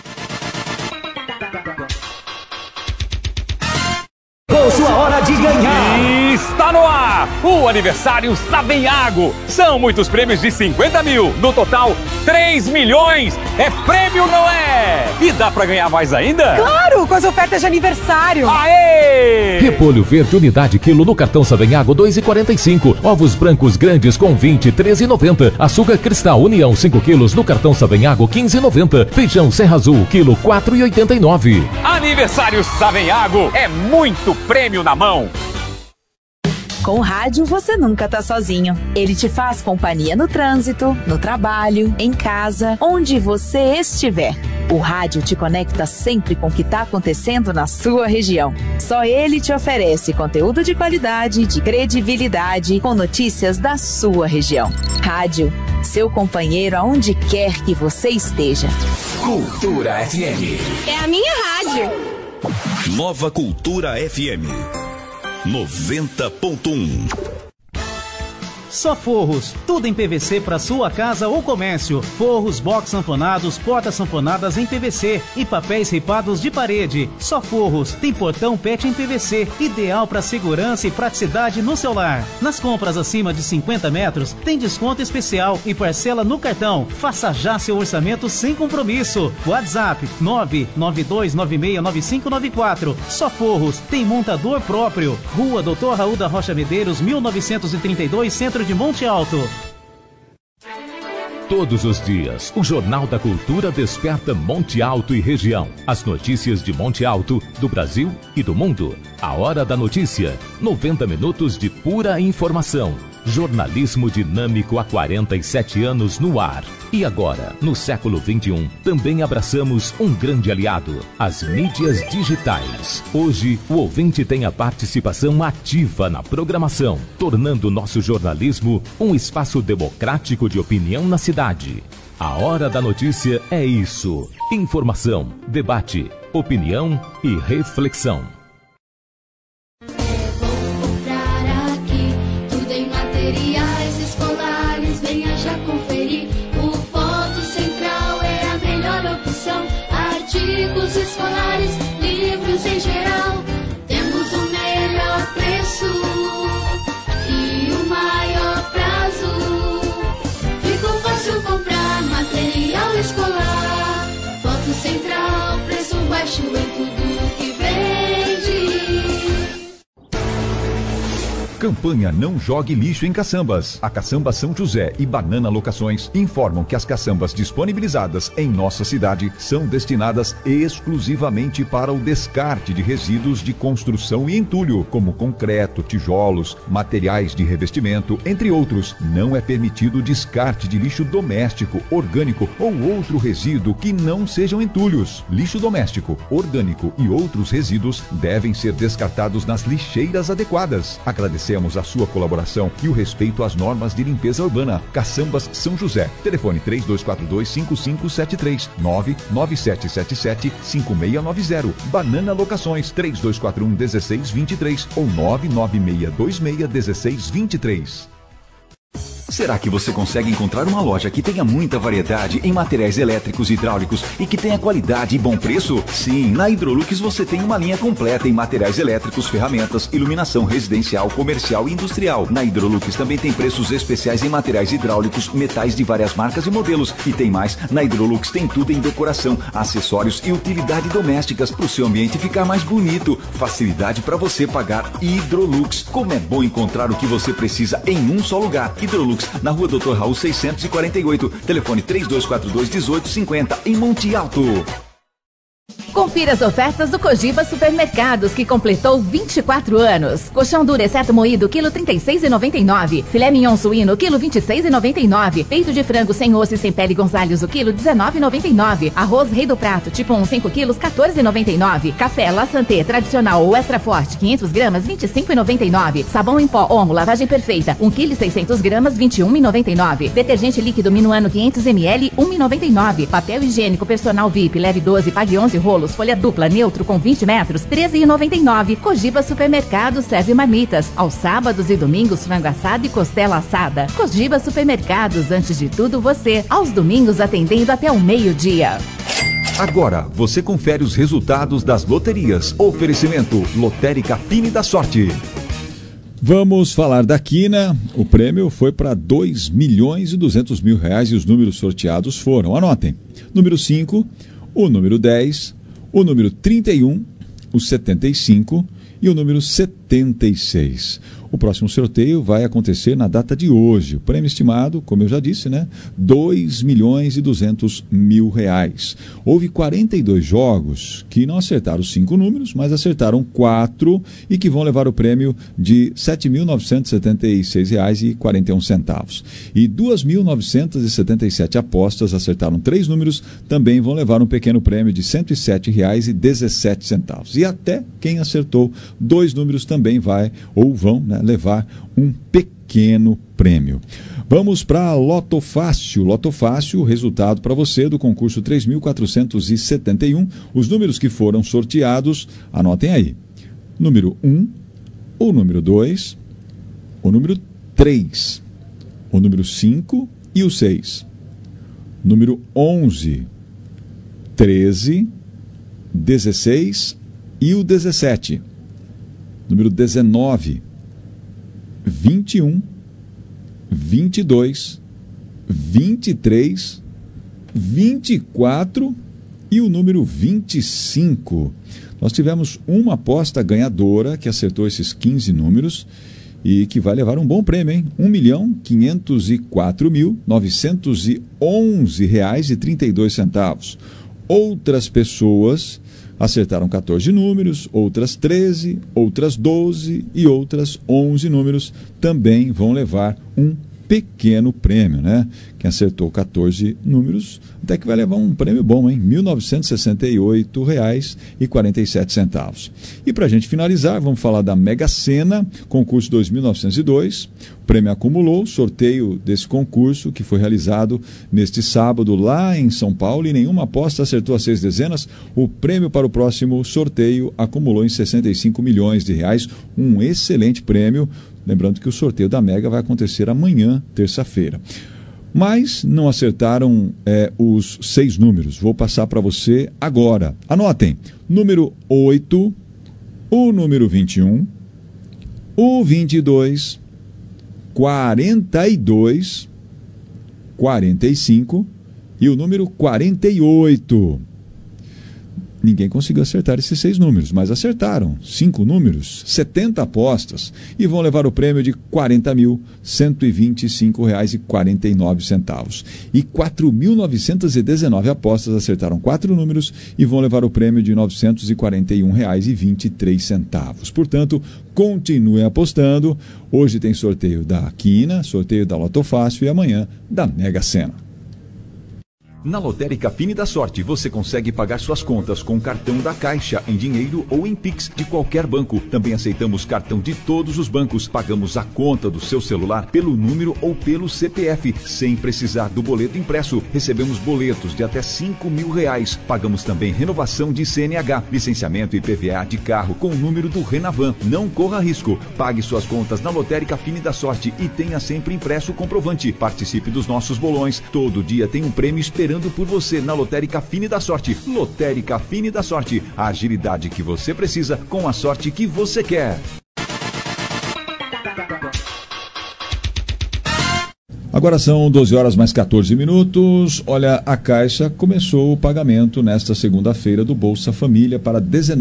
Sua hora de ganhar. Está no ar o aniversário Savenhago. São muitos prêmios de 50 mil. No total, 3 milhões. É prêmio, não é? E dá pra ganhar mais ainda? Claro, com as ofertas de aniversário. Aê! Repolho verde unidade quilo no cartão Savenhago 2,45. Ovos brancos grandes com 20, 13,90. Açúcar cristal União 5 quilos no cartão Savenhago 15,90. Feijão Serra Azul quilo 4,89. Aniversário Savenhago é muito prêmio na mão. Com o rádio, você nunca tá sozinho. Ele te faz companhia no trânsito, no trabalho, em casa, onde você estiver. O rádio te conecta sempre com o que tá acontecendo na sua região. Só ele te oferece conteúdo de qualidade, de credibilidade, com notícias da sua região. Rádio, seu companheiro aonde quer que você esteja. Cultura FM. É a minha rádio. Nova Cultura FM 90.1. Só Forros, tudo em PVC para sua casa ou comércio. Forros, box sanfonados, portas sanfonadas em PVC e papéis ripados de parede. Só Forros, tem portão PET em PVC, ideal para segurança e praticidade no seu lar. Nas compras acima de 50 metros, tem desconto especial e parcela no cartão. Faça já seu orçamento sem compromisso. WhatsApp 992969594. Só Forros, tem montador próprio. Rua Doutor Raul da Rocha Medeiros, 1932, Centro de Monte Alto. Todos os dias, o Jornal da Cultura desperta Monte Alto e região. As notícias de Monte Alto, do Brasil e do mundo. A Hora da Notícia. 90 minutos de pura informação. Jornalismo dinâmico há 47 anos no ar. E agora, no século XXI, também abraçamos um grande aliado, as mídias digitais. Hoje, o ouvinte tem a participação ativa na programação, tornando nosso jornalismo um espaço democrático de opinião na cidade. A Hora da Notícia é isso. Informação, debate, opinião e reflexão. Materiais escolares, venha já conferir. O Foto Central é a melhor opção. Artigos escolares, livros em geral. Temos o melhor preço e o maior prazo. Ficou fácil comprar material escolar. Foto Central, preço baixo em tudo que vende. Campanha Não Jogue Lixo em Caçambas. A Caçamba São José e Banana Locações informam que as caçambas disponibilizadas em nossa cidade são destinadas exclusivamente para o descarte de resíduos de construção e entulho, como concreto, tijolos, materiais de revestimento, entre outros. Não é permitido o descarte de lixo doméstico, orgânico ou outro resíduo que não sejam entulhos. Lixo doméstico, orgânico e outros resíduos devem ser descartados nas lixeiras adequadas. Agradecemos a sua colaboração e o respeito às normas de limpeza urbana. Caçambas São José. Telefone 3242-5573, 99777-5690. Banana Locações 3241-1623 ou 99626-1623. Será que você consegue encontrar uma loja que tenha muita variedade em materiais elétricos e hidráulicos e que tenha qualidade e bom preço? Sim, na Hidrolux você tem uma linha completa em materiais elétricos, ferramentas, iluminação residencial, comercial e industrial. Na Hidrolux também tem preços especiais em materiais hidráulicos, metais de várias marcas e modelos. E tem mais, na Hidrolux tem tudo em decoração, acessórios e utilidade domésticas para o seu ambiente ficar mais bonito. Facilidade para você pagar. Hidrolux. Como é bom encontrar o que você precisa em um só lugar. Hidrolux, na Rua Dr. Raul 648, telefone 3242-1850, em Monte Alto. Confira as ofertas do Cogiba Supermercados, que completou 24 anos. Colchão duro exceto moído, quilo 36,99. Filé mignon suíno, quilo 26,99. Peito de frango sem osso e sem pele Gonzalez, o quilo 19,99. Arroz Rei do Prato, tipo 1, 5 quilos, 14,99. Café La Santé, tradicional ou extra forte, 500 gramas, 25,99. Sabão em pó Omo, lavagem perfeita, 1 kg 600 gramas, 21,99. Detergente líquido Minuano 500 ml, 1,99. Papel higiênico personal VIP, leve 12, pague 11 rolos. Folha dupla neutro com 20 metros, R$13,99. Cogiba Supermercado serve marmitas. Aos sábados e domingos, frango assado e costela assada. Cogiba Supermercados, antes de tudo você. Aos domingos, atendendo até o meio-dia. Agora, você confere os resultados das loterias. Oferecimento Lotérica Fine da Sorte. Vamos falar da Quina. O prêmio foi para R$2.200.000 e os números sorteados foram, anotem, número 5, o número 10, o número 31, o 75 e o número 76. O próximo sorteio vai acontecer na data de hoje. O prêmio estimado, como eu já disse, né? R$2.200.000. Houve 42 jogos que não acertaram 5 números, mas acertaram 4 e que vão levar o prêmio de R$ 7.976,41. E 2.977 apostas acertaram 3 números, também vão levar um pequeno prêmio de R$ 107,17. E até quem acertou 2 números também vai ou vão, né, levar um pequeno prêmio. Vamos para Loto Fácil. Loto Fácil, resultado para você do concurso 3.471. Os números que foram sorteados, anotem aí. Número 1, o número 2, o número 3, o número 5 e o 6. Número 11, 13, 16 e o 17. Número 19, 21, 22, 23, 24 e o número 25. Nós tivemos uma aposta ganhadora que acertou esses 15 números e que vai levar um bom prêmio, hein? R$1.504.911,32. Outras pessoas acertaram 14 números, outras 13, outras 12 e outras 11 números também vão levar um pequeno prêmio, né? Quem acertou 14 números até que vai levar um prêmio bom, hein? R$ 1.968,47. E para a gente finalizar, vamos falar da Mega Sena, concurso 2902. O prêmio acumulou, sorteio desse concurso que foi realizado neste sábado lá em São Paulo e nenhuma aposta acertou as 6 dezenas. O prêmio para o próximo sorteio acumulou em R$ 65 milhões, um excelente prêmio. Lembrando que o sorteio da Mega vai acontecer amanhã, terça-feira. Mas não acertaram os 6 números. Vou passar para você agora. Anotem. Número 8, o número 21, o 22, 42, 45 e o número 48. Ninguém conseguiu acertar esses 6 números, mas acertaram 5 números, 70 apostas, e vão levar o prêmio de R$ 40.125,49. E 4.919 apostas acertaram 4 números e vão levar o prêmio de R$ 941,23. Portanto, continuem apostando. Hoje tem sorteio da Quina, sorteio da Loto Fácil e amanhã da Mega Sena. Na Lotérica Fine da Sorte, você consegue pagar suas contas com cartão da Caixa, em dinheiro ou em Pix de qualquer banco. Também aceitamos cartão de todos os bancos. Pagamos a conta do seu celular pelo número ou pelo CPF, sem precisar do boleto impresso. Recebemos boletos de até R$5.000. Pagamos também renovação de CNH, licenciamento e IPVA de carro com o número do Renavan. Não corra risco. Pague suas contas na Lotérica Fine da Sorte e tenha sempre impresso o comprovante. Participe dos nossos bolões. Todo dia tem um prêmio esperando por você na Lotérica Fine da Sorte. Lotérica Fine da Sorte, a agilidade que você precisa com a sorte que você quer. Agora são 12 horas mais 14 minutos. Olha, a Caixa começou o pagamento nesta segunda-feira do Bolsa Família para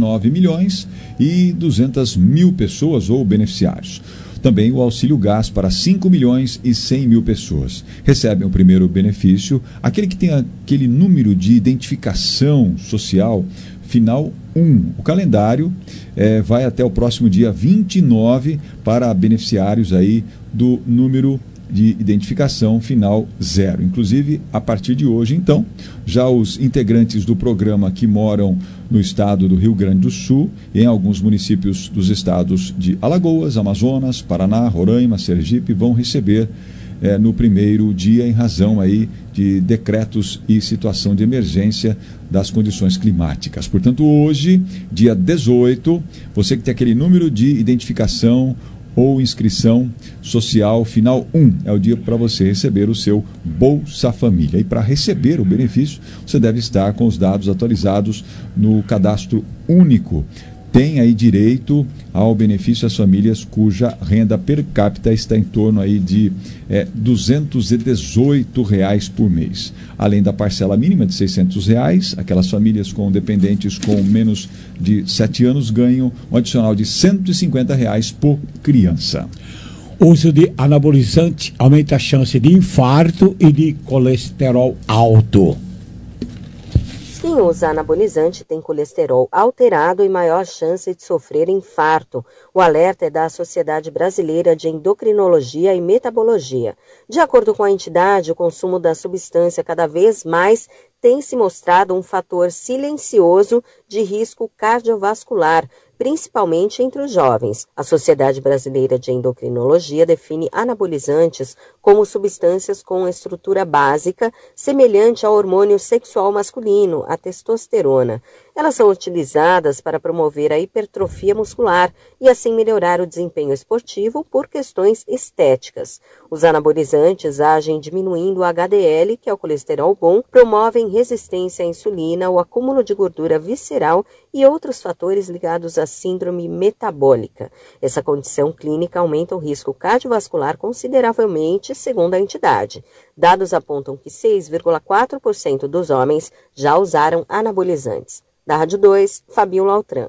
19.200.000 pessoas ou beneficiários. Também o Auxílio Gás para 5.100.000 pessoas. Recebem o primeiro benefício, aquele que tem aquele número de identificação social final 1. O calendário vai até o próximo dia 29 para beneficiários aí do número de identificação final 0. Inclusive, a partir de hoje, então, já os integrantes do programa que moram no estado do Rio Grande do Sul e em alguns municípios dos estados de Alagoas, Amazonas, Paraná, Roraima, Sergipe vão receber no primeiro dia em razão aí de decretos e situação de emergência das condições climáticas. Portanto, hoje, dia 18, você que tem aquele número de identificação ou inscrição social final 1. É o dia para você receber o seu Bolsa Família. E para receber o benefício, você deve estar com os dados atualizados no cadastro único. Tem aí direito ao benefício as famílias cuja renda per capita está em torno aí de R$ 218 por mês. Além da parcela mínima de R$ 600, aquelas famílias com dependentes com menos de 7 anos ganham um adicional de R$ 150 por criança. O uso de anabolizante aumenta a chance de infarto e de colesterol alto. Quem usa anabolizante tem colesterol alterado e maior chance de sofrer infarto. O alerta é da Sociedade Brasileira de Endocrinologia e Metabologia. De acordo com a entidade, o consumo da substância cada vez mais tem se mostrado um fator silencioso de risco cardiovascular, principalmente entre os jovens. A Sociedade Brasileira de Endocrinologia define anabolizantes como substâncias com estrutura básica semelhante ao hormônio sexual masculino, a testosterona. Elas são utilizadas para promover a hipertrofia muscular e assim melhorar o desempenho esportivo por questões estéticas. Os anabolizantes agem diminuindo o HDL, que é o colesterol bom, promovem resistência à insulina, o acúmulo de gordura visceral e outros fatores ligados à síndrome metabólica. Essa condição clínica aumenta o risco cardiovascular consideravelmente, segundo a entidade. Dados apontam que 6,4% dos homens já usaram anabolizantes. Da Rádio 2, Fabiola Altran.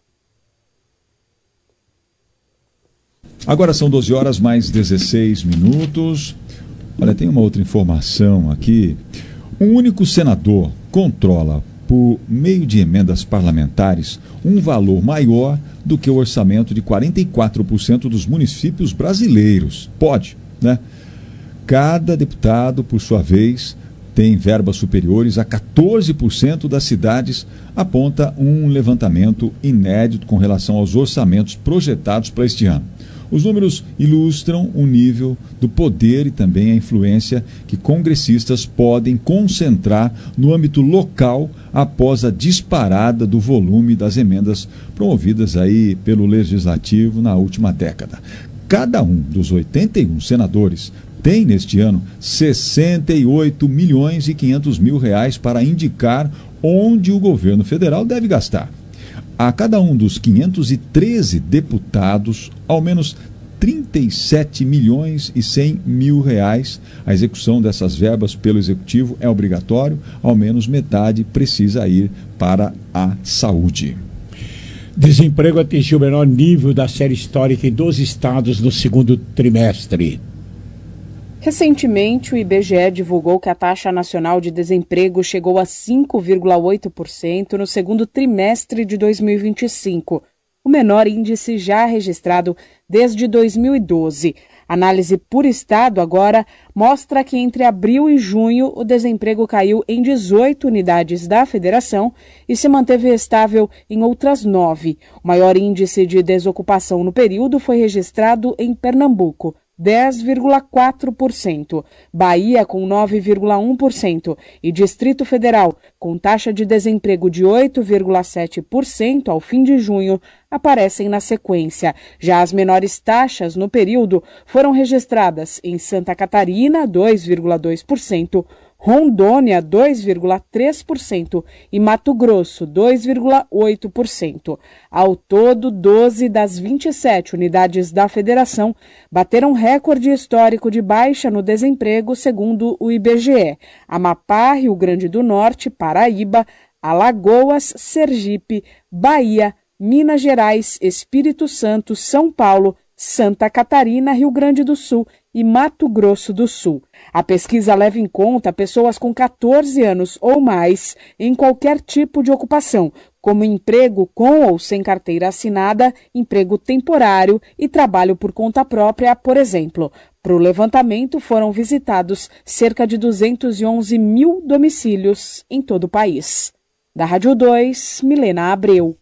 Agora são 12 horas mais 16 minutos. Olha, tem uma outra informação aqui. Um único senador controla, por meio de emendas parlamentares, um valor maior do que o orçamento de 44% dos municípios brasileiros. Pode, né? Cada deputado, por sua vez, tem verbas superiores a 14% das cidades, aponta um levantamento inédito com relação aos orçamentos projetados para este ano. Os números ilustram o nível do poder e também a influência que congressistas podem concentrar no âmbito local após a disparada do volume das emendas promovidas aí pelo Legislativo na última década. Cada um dos 81 senadores tem neste ano 68.500.000 para indicar onde o governo federal deve gastar. A cada um dos 513 deputados, ao menos R$37.100.000. A execução dessas verbas pelo Executivo é obrigatório, ao menos metade precisa ir para a saúde. Desemprego atingiu o menor nível da série histórica em 12 estados no segundo trimestre. Recentemente, o IBGE divulgou que a taxa nacional de desemprego chegou a 5,8% no segundo trimestre de 2025, o menor índice já registrado desde 2012. Análise por estado agora mostra que entre abril e junho o desemprego caiu em 18 unidades da federação e se manteve estável em outras 9. O maior índice de desocupação no período foi registrado em Pernambuco, 10,4%, Bahia com 9,1% e Distrito Federal, com taxa de desemprego de 8,7% ao fim de junho, aparecem na sequência. Já as menores taxas no período foram registradas em Santa Catarina, 2,2%, Rondônia, 2,3% e Mato Grosso, 2,8%. Ao todo, 12 das 27 unidades da federação bateram recorde histórico de baixa no desemprego, segundo o IBGE. Amapá, Rio Grande do Norte, Paraíba, Alagoas, Sergipe, Bahia, Minas Gerais, Espírito Santo, São Paulo, Santa Catarina, Rio Grande do Sul e Mato Grosso do Sul. A pesquisa leva em conta pessoas com 14 anos ou mais em qualquer tipo de ocupação, como emprego com ou sem carteira assinada, emprego temporário e trabalho por conta própria, por exemplo. Para o levantamento foram visitados cerca de 211 mil domicílios em todo o país. Da Rádio 2, Milena Abreu.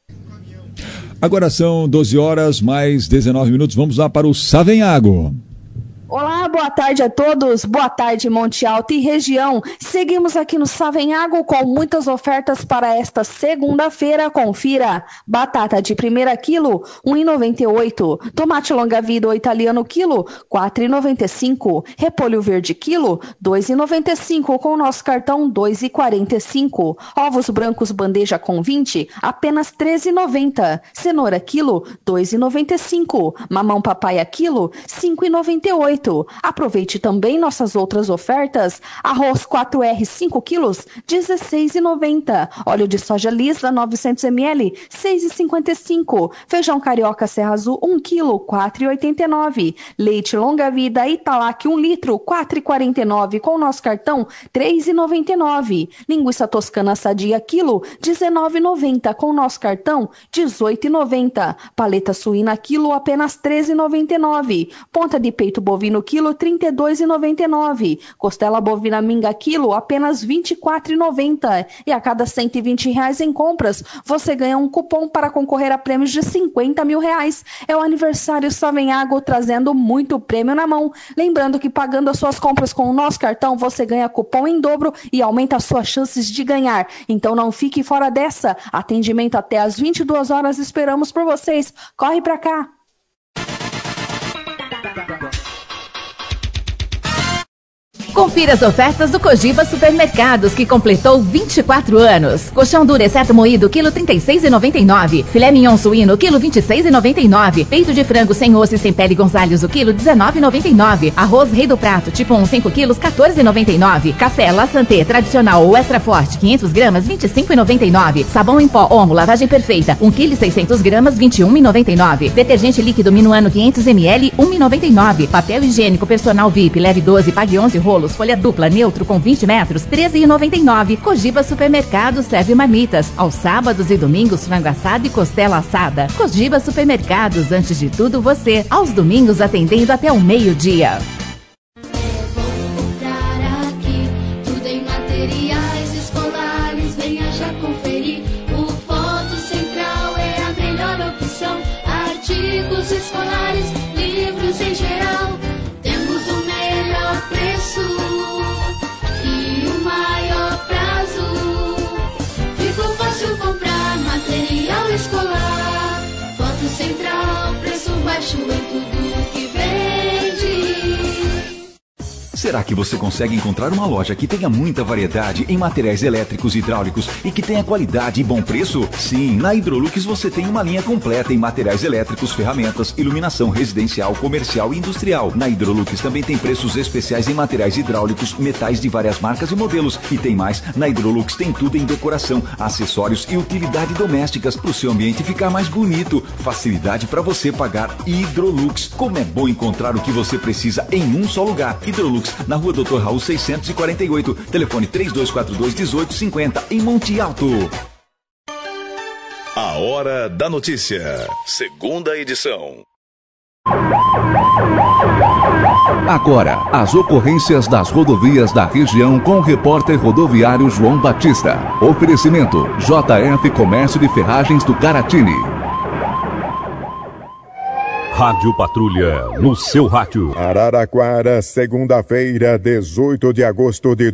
Agora são 12 horas mais 19 minutos. Vamos lá para o Savenhago. Olá, boa tarde a todos, boa tarde Monte Alto e região. Seguimos aqui no Savenhago com muitas ofertas para esta segunda-feira, confira. Batata de primeira quilo, R$ 1,98. Tomate longa-vida ou italiano quilo, R$ 4,95. Repolho verde quilo, R$ 2,95 com o nosso cartão R$ 2,45. Ovos brancos bandeja com 20, apenas R$ 13,90. Cenoura quilo, R$ 2,95. Mamão papaya quilo, R$ 5,98. Aproveite também nossas outras ofertas. Arroz 4R 5 quilos, R$ 16,90. Óleo de soja lisa 900 ml, R$ 6,55. Feijão carioca Serra Azul 1 quilo, R$ 4,89. Leite longa vida Italac 1 litro, R$ 4,49 com o nosso cartão R$ 3,99. Linguiça toscana sadia quilo, R$ 19,90 com o nosso cartão R$ 18,90. Paleta suína quilo, apenas R$ 13,99. Ponta de peito bovino quilo, R$ 32,99. Costela bovina minga quilo, apenas R$ 24,90. E a cada R$ 120 em compras, você ganha um cupom para concorrer a prêmios de R$50 mil. É o aniversário Savenhago trazendo muito prêmio na mão. Lembrando que pagando as suas compras com o nosso cartão, você ganha cupom em dobro e aumenta as suas chances de ganhar. Então não fique fora dessa. Atendimento até às 22 horas, esperamos por vocês. Corre pra cá! Confira as ofertas do Cogiba Supermercados, que completou 24 anos. Colchão duro exceto moído, quilo R$ 36,99. Filé mignon suíno, quilo R$ 26,99. Peito de frango sem osso e sem pele Gonzalez, o quilo R$ 19,99. Arroz Rei do Prato, tipo 1, 5 quilos, R$ 14,99. Café La Santé tradicional ou extra forte, 500 gramas, R$ 25,99. Sabão em pó Omo, lavagem perfeita, 1 kg 600 gramas, R$ 21,99. Detergente líquido Minuano, 500 ml, R$ 1,99. Papel higiênico personal VIP, leve 12, pague 11 rolos. Folha dupla neutro com 20 metros, R$ 13,99. Cogiba Supermercado serve marmitas. Aos sábados e domingos, frango assado e costela assada. Cogiba Supermercados, antes de tudo você. Aos domingos, atendendo até o meio-dia. Tudo em materiais escolares, venha já conferir. O Foto Central é a melhor opção. Artigos escolares, livros em geral. Temos o melhor preço e o maior prazo. Ficou fácil comprar material escolar. Foto Central, preço baixo em tudo que vende. Será que você consegue encontrar uma loja que tenha muita variedade em materiais elétricos e hidráulicos e que tenha qualidade e bom preço? Sim, na Hidrolux você tem uma linha completa em materiais elétricos, ferramentas, iluminação residencial, comercial e industrial. Na Hidrolux também tem preços especiais em materiais hidráulicos, metais de várias marcas e modelos. E tem mais, na Hidrolux tem tudo em decoração, acessórios e utilidade domésticas para o seu ambiente ficar mais bonito. Facilidade para você pagar. Hidrolux. Como é bom encontrar o que você precisa em um só lugar. Hidrolux, na Rua Dr. Raul 648, telefone 3242-1850, em Monte Alto. A Hora da Notícia, segunda edição. Agora, as ocorrências das rodovias da região com o repórter rodoviário João Batista. Oferecimento: JF Comércio de Ferragens do Caratini. Rádio Patrulha, no seu rádio. Araraquara, segunda-feira, 18 de agosto de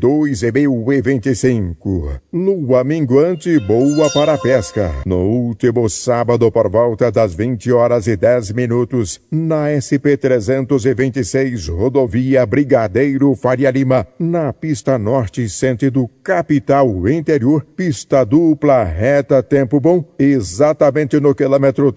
2025. Lua minguante boa para a pesca. No último sábado, por volta das 20h10, na SP-326, rodovia Brigadeiro Faria Lima, na pista norte, sentido capital interior, pista dupla reta tempo bom, exatamente no quilômetro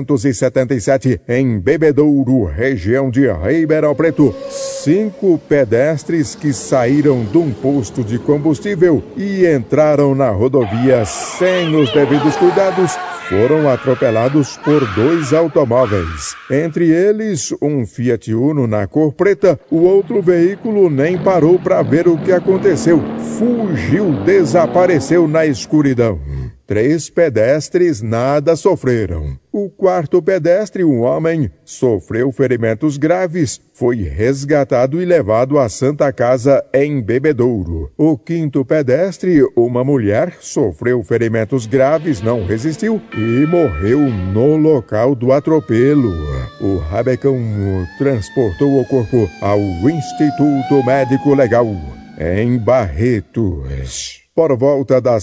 377, em Bebedouro, região de Ribeirão Preto. 5 pedestres que saíram de um posto de combustível e entraram na rodovia sem os devidos cuidados foram atropelados por 2 automóveis. Entre eles, um Fiat Uno na cor preta. O outro veículo nem parou para ver o que aconteceu. Fugiu, desapareceu na escuridão. 3 pedestres nada sofreram. O 4º pedestre, um homem, sofreu ferimentos graves, foi resgatado e levado à Santa Casa em Bebedouro. O 5º pedestre, uma mulher, sofreu ferimentos graves, não resistiu e morreu no local do atropelo. O Rabecão transportou o corpo ao Instituto Médico Legal em Barretos. Por volta das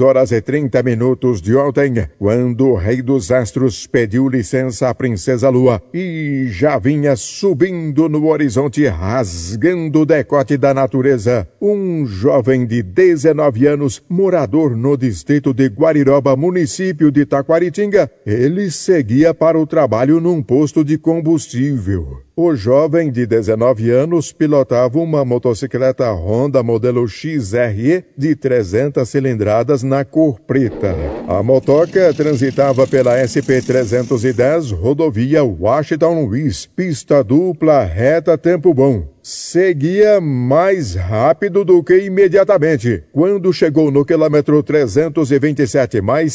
6h30 de ontem, quando o Rei dos Astros pediu licença à Princesa Lua e já vinha subindo no horizonte, rasgando o decote da natureza, um jovem de 19 anos, morador no distrito de Guariroba, município de Taquaritinga, ele seguia para o trabalho num posto de combustível. O jovem de 19 anos pilotava uma motocicleta Honda modelo XRE de 300 cilindradas na cor preta. A motoca transitava pela SP-310, rodovia Washington Luiz, pista dupla reta tempo bom. Seguia mais rápido do que imediatamente. Quando chegou no quilômetro 327 mais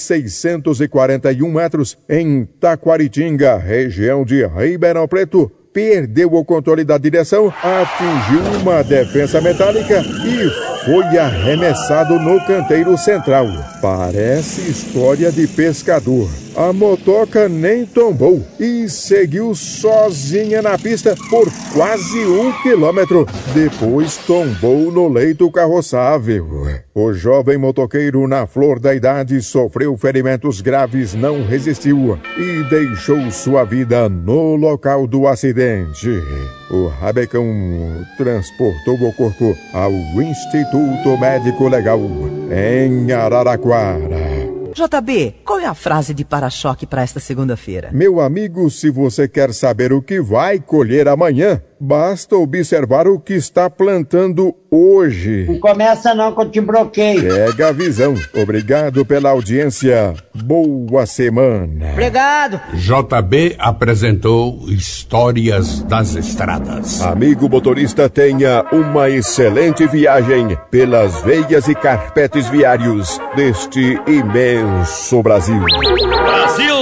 641 metros, em Taquaritinga, região de Ribeirão Preto, perdeu o controle da direção, atingiu uma defensa metálica e foi arremessado no canteiro central. Parece história de pescador. A motoca nem tombou e seguiu sozinha na pista por quase 1 quilômetro. Depois tombou no leito carroçável. O jovem motoqueiro, na flor da idade, sofreu ferimentos graves, não resistiu e deixou sua vida no local do acidente. O Rabecão transportou o corpo ao Instituto Médico Legal em Araraquara. JB, qual é a frase de para-choque para esta segunda-feira? Meu amigo, se você quer saber o que vai colher amanhã, basta observar o que está plantando hoje. Não começa não que eu te bloqueio. Pega a visão. Obrigado pela audiência. Boa semana. Obrigado. JB apresentou Histórias das Estradas. Amigo motorista, tenha uma excelente viagem pelas veias e carpetes viários deste imenso Brasil. Brasil!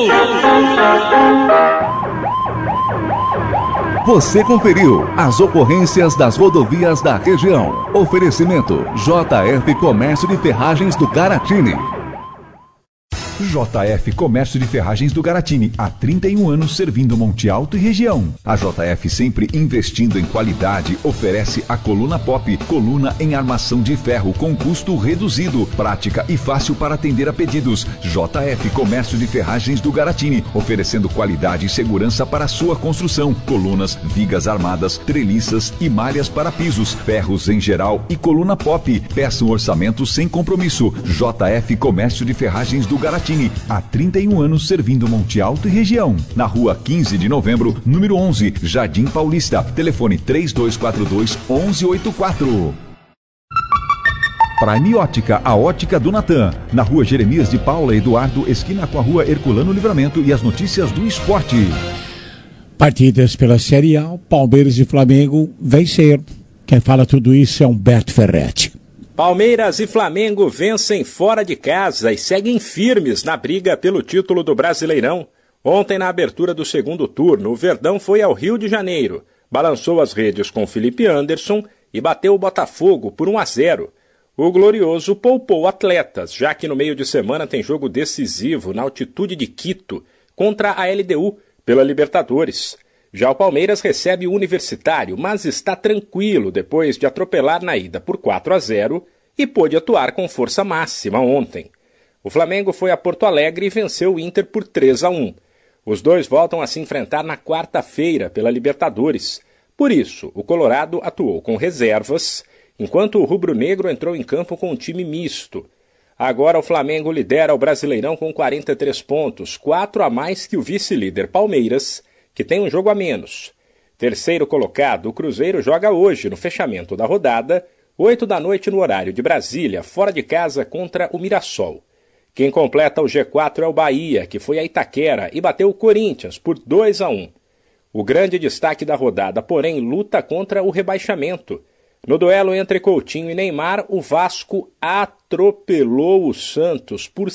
Você conferiu as ocorrências das rodovias da região. Oferecimento: JF Comércio de Ferragens do Caratini. JF Comércio de Ferragens do Garatini, há 31 anos servindo Monte Alto e região. A JF, sempre investindo em qualidade, oferece a Coluna Pop, coluna em armação de ferro com custo reduzido, prática e fácil para atender a pedidos. JF Comércio de Ferragens do Garatini, oferecendo qualidade e segurança para a sua construção. Colunas, vigas armadas, treliças e malhas para pisos, ferros em geral e Coluna Pop. Peça um orçamento sem compromisso. JF Comércio de Ferragens do Garatini, há 31 anos servindo Monte Alto e região. Na rua 15 de novembro, número 11, Jardim Paulista. Telefone 3242-1184. Prime Ótica, a ótica do Natan. Na rua Jeremias de Paula Eduardo, esquina com a rua Herculano Livramento, e as notícias do esporte. Partidas pela Série A, Palmeiras e Flamengo venceram. Quem fala tudo isso é Humberto Ferretti. Palmeiras e Flamengo vencem fora de casa e seguem firmes na briga pelo título do Brasileirão. Ontem, na abertura do segundo turno, o Verdão foi ao Rio de Janeiro, balançou as redes com Felipe Anderson e bateu o Botafogo por 1-0. O Glorioso poupou atletas, já que no meio de semana tem jogo decisivo na altitude de Quito contra a LDU pela Libertadores. Já o Palmeiras recebe o Universitário, mas está tranquilo depois de atropelar na ida por 4-0 e pôde atuar com força máxima ontem. O Flamengo foi a Porto Alegre e venceu o Inter por 3-1. Os dois voltam a se enfrentar na quarta-feira pela Libertadores. Por isso, o Colorado atuou com reservas, enquanto o rubro-negro entrou em campo com um time misto. Agora o Flamengo lidera o Brasileirão com 43 pontos, 4 a mais que o vice-líder Palmeiras, que tem um jogo a menos. Terceiro colocado, o Cruzeiro joga hoje, no fechamento da rodada, 8 da noite no horário de Brasília, fora de casa contra o Mirassol. Quem completa o G4 é o Bahia, que foi a Itaquera e bateu o Corinthians por 2-1. O grande destaque da rodada, porém, luta contra o rebaixamento. No duelo entre Coutinho e Neymar, o Vasco atropelou o Santos por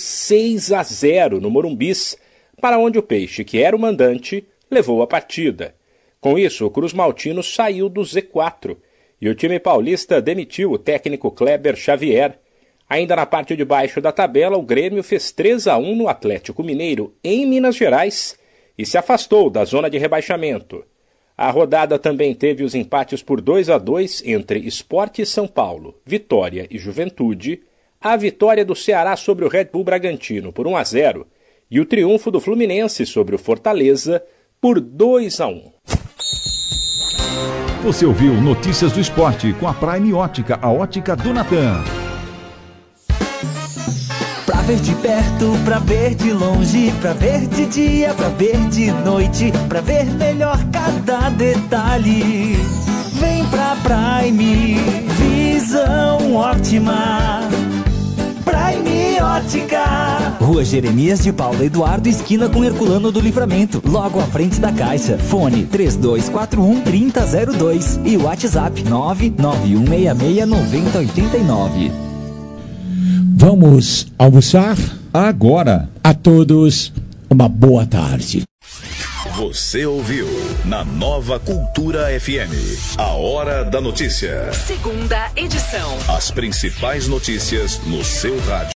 6-0 no Morumbis, para onde o Peixe, que era o mandante, levou a partida. Com isso, o Cruz Maltino saiu do Z4 e o time paulista demitiu o técnico Kleber Xavier. Ainda na parte de baixo da tabela, o Grêmio fez 3-1 no Atlético Mineiro, em Minas Gerais, e se afastou da zona de rebaixamento. A rodada também teve os empates por 2-2 entre Sport e São Paulo, Vitória e Juventude, a vitória do Ceará sobre o Red Bull Bragantino por 1-0 e o triunfo do Fluminense sobre o Fortaleza por 2-1. Você ouviu Notícias do Esporte com a Prime Ótica, a ótica do Natan. Pra ver de perto, pra ver de longe, pra ver de dia, pra ver de noite, pra ver melhor cada detalhe. Vem pra Prime, visão ótima. Prime Ótica. Rua Jeremias de Paula Eduardo, esquina com Herculano do Livramento, logo à frente da Caixa. Fone 3241-3002 e WhatsApp 991669089. Vamos almoçar? Agora. A todos, uma boa tarde. Você ouviu na Nova Cultura FM, a Hora da Notícia. Segunda edição. As principais notícias no seu rádio.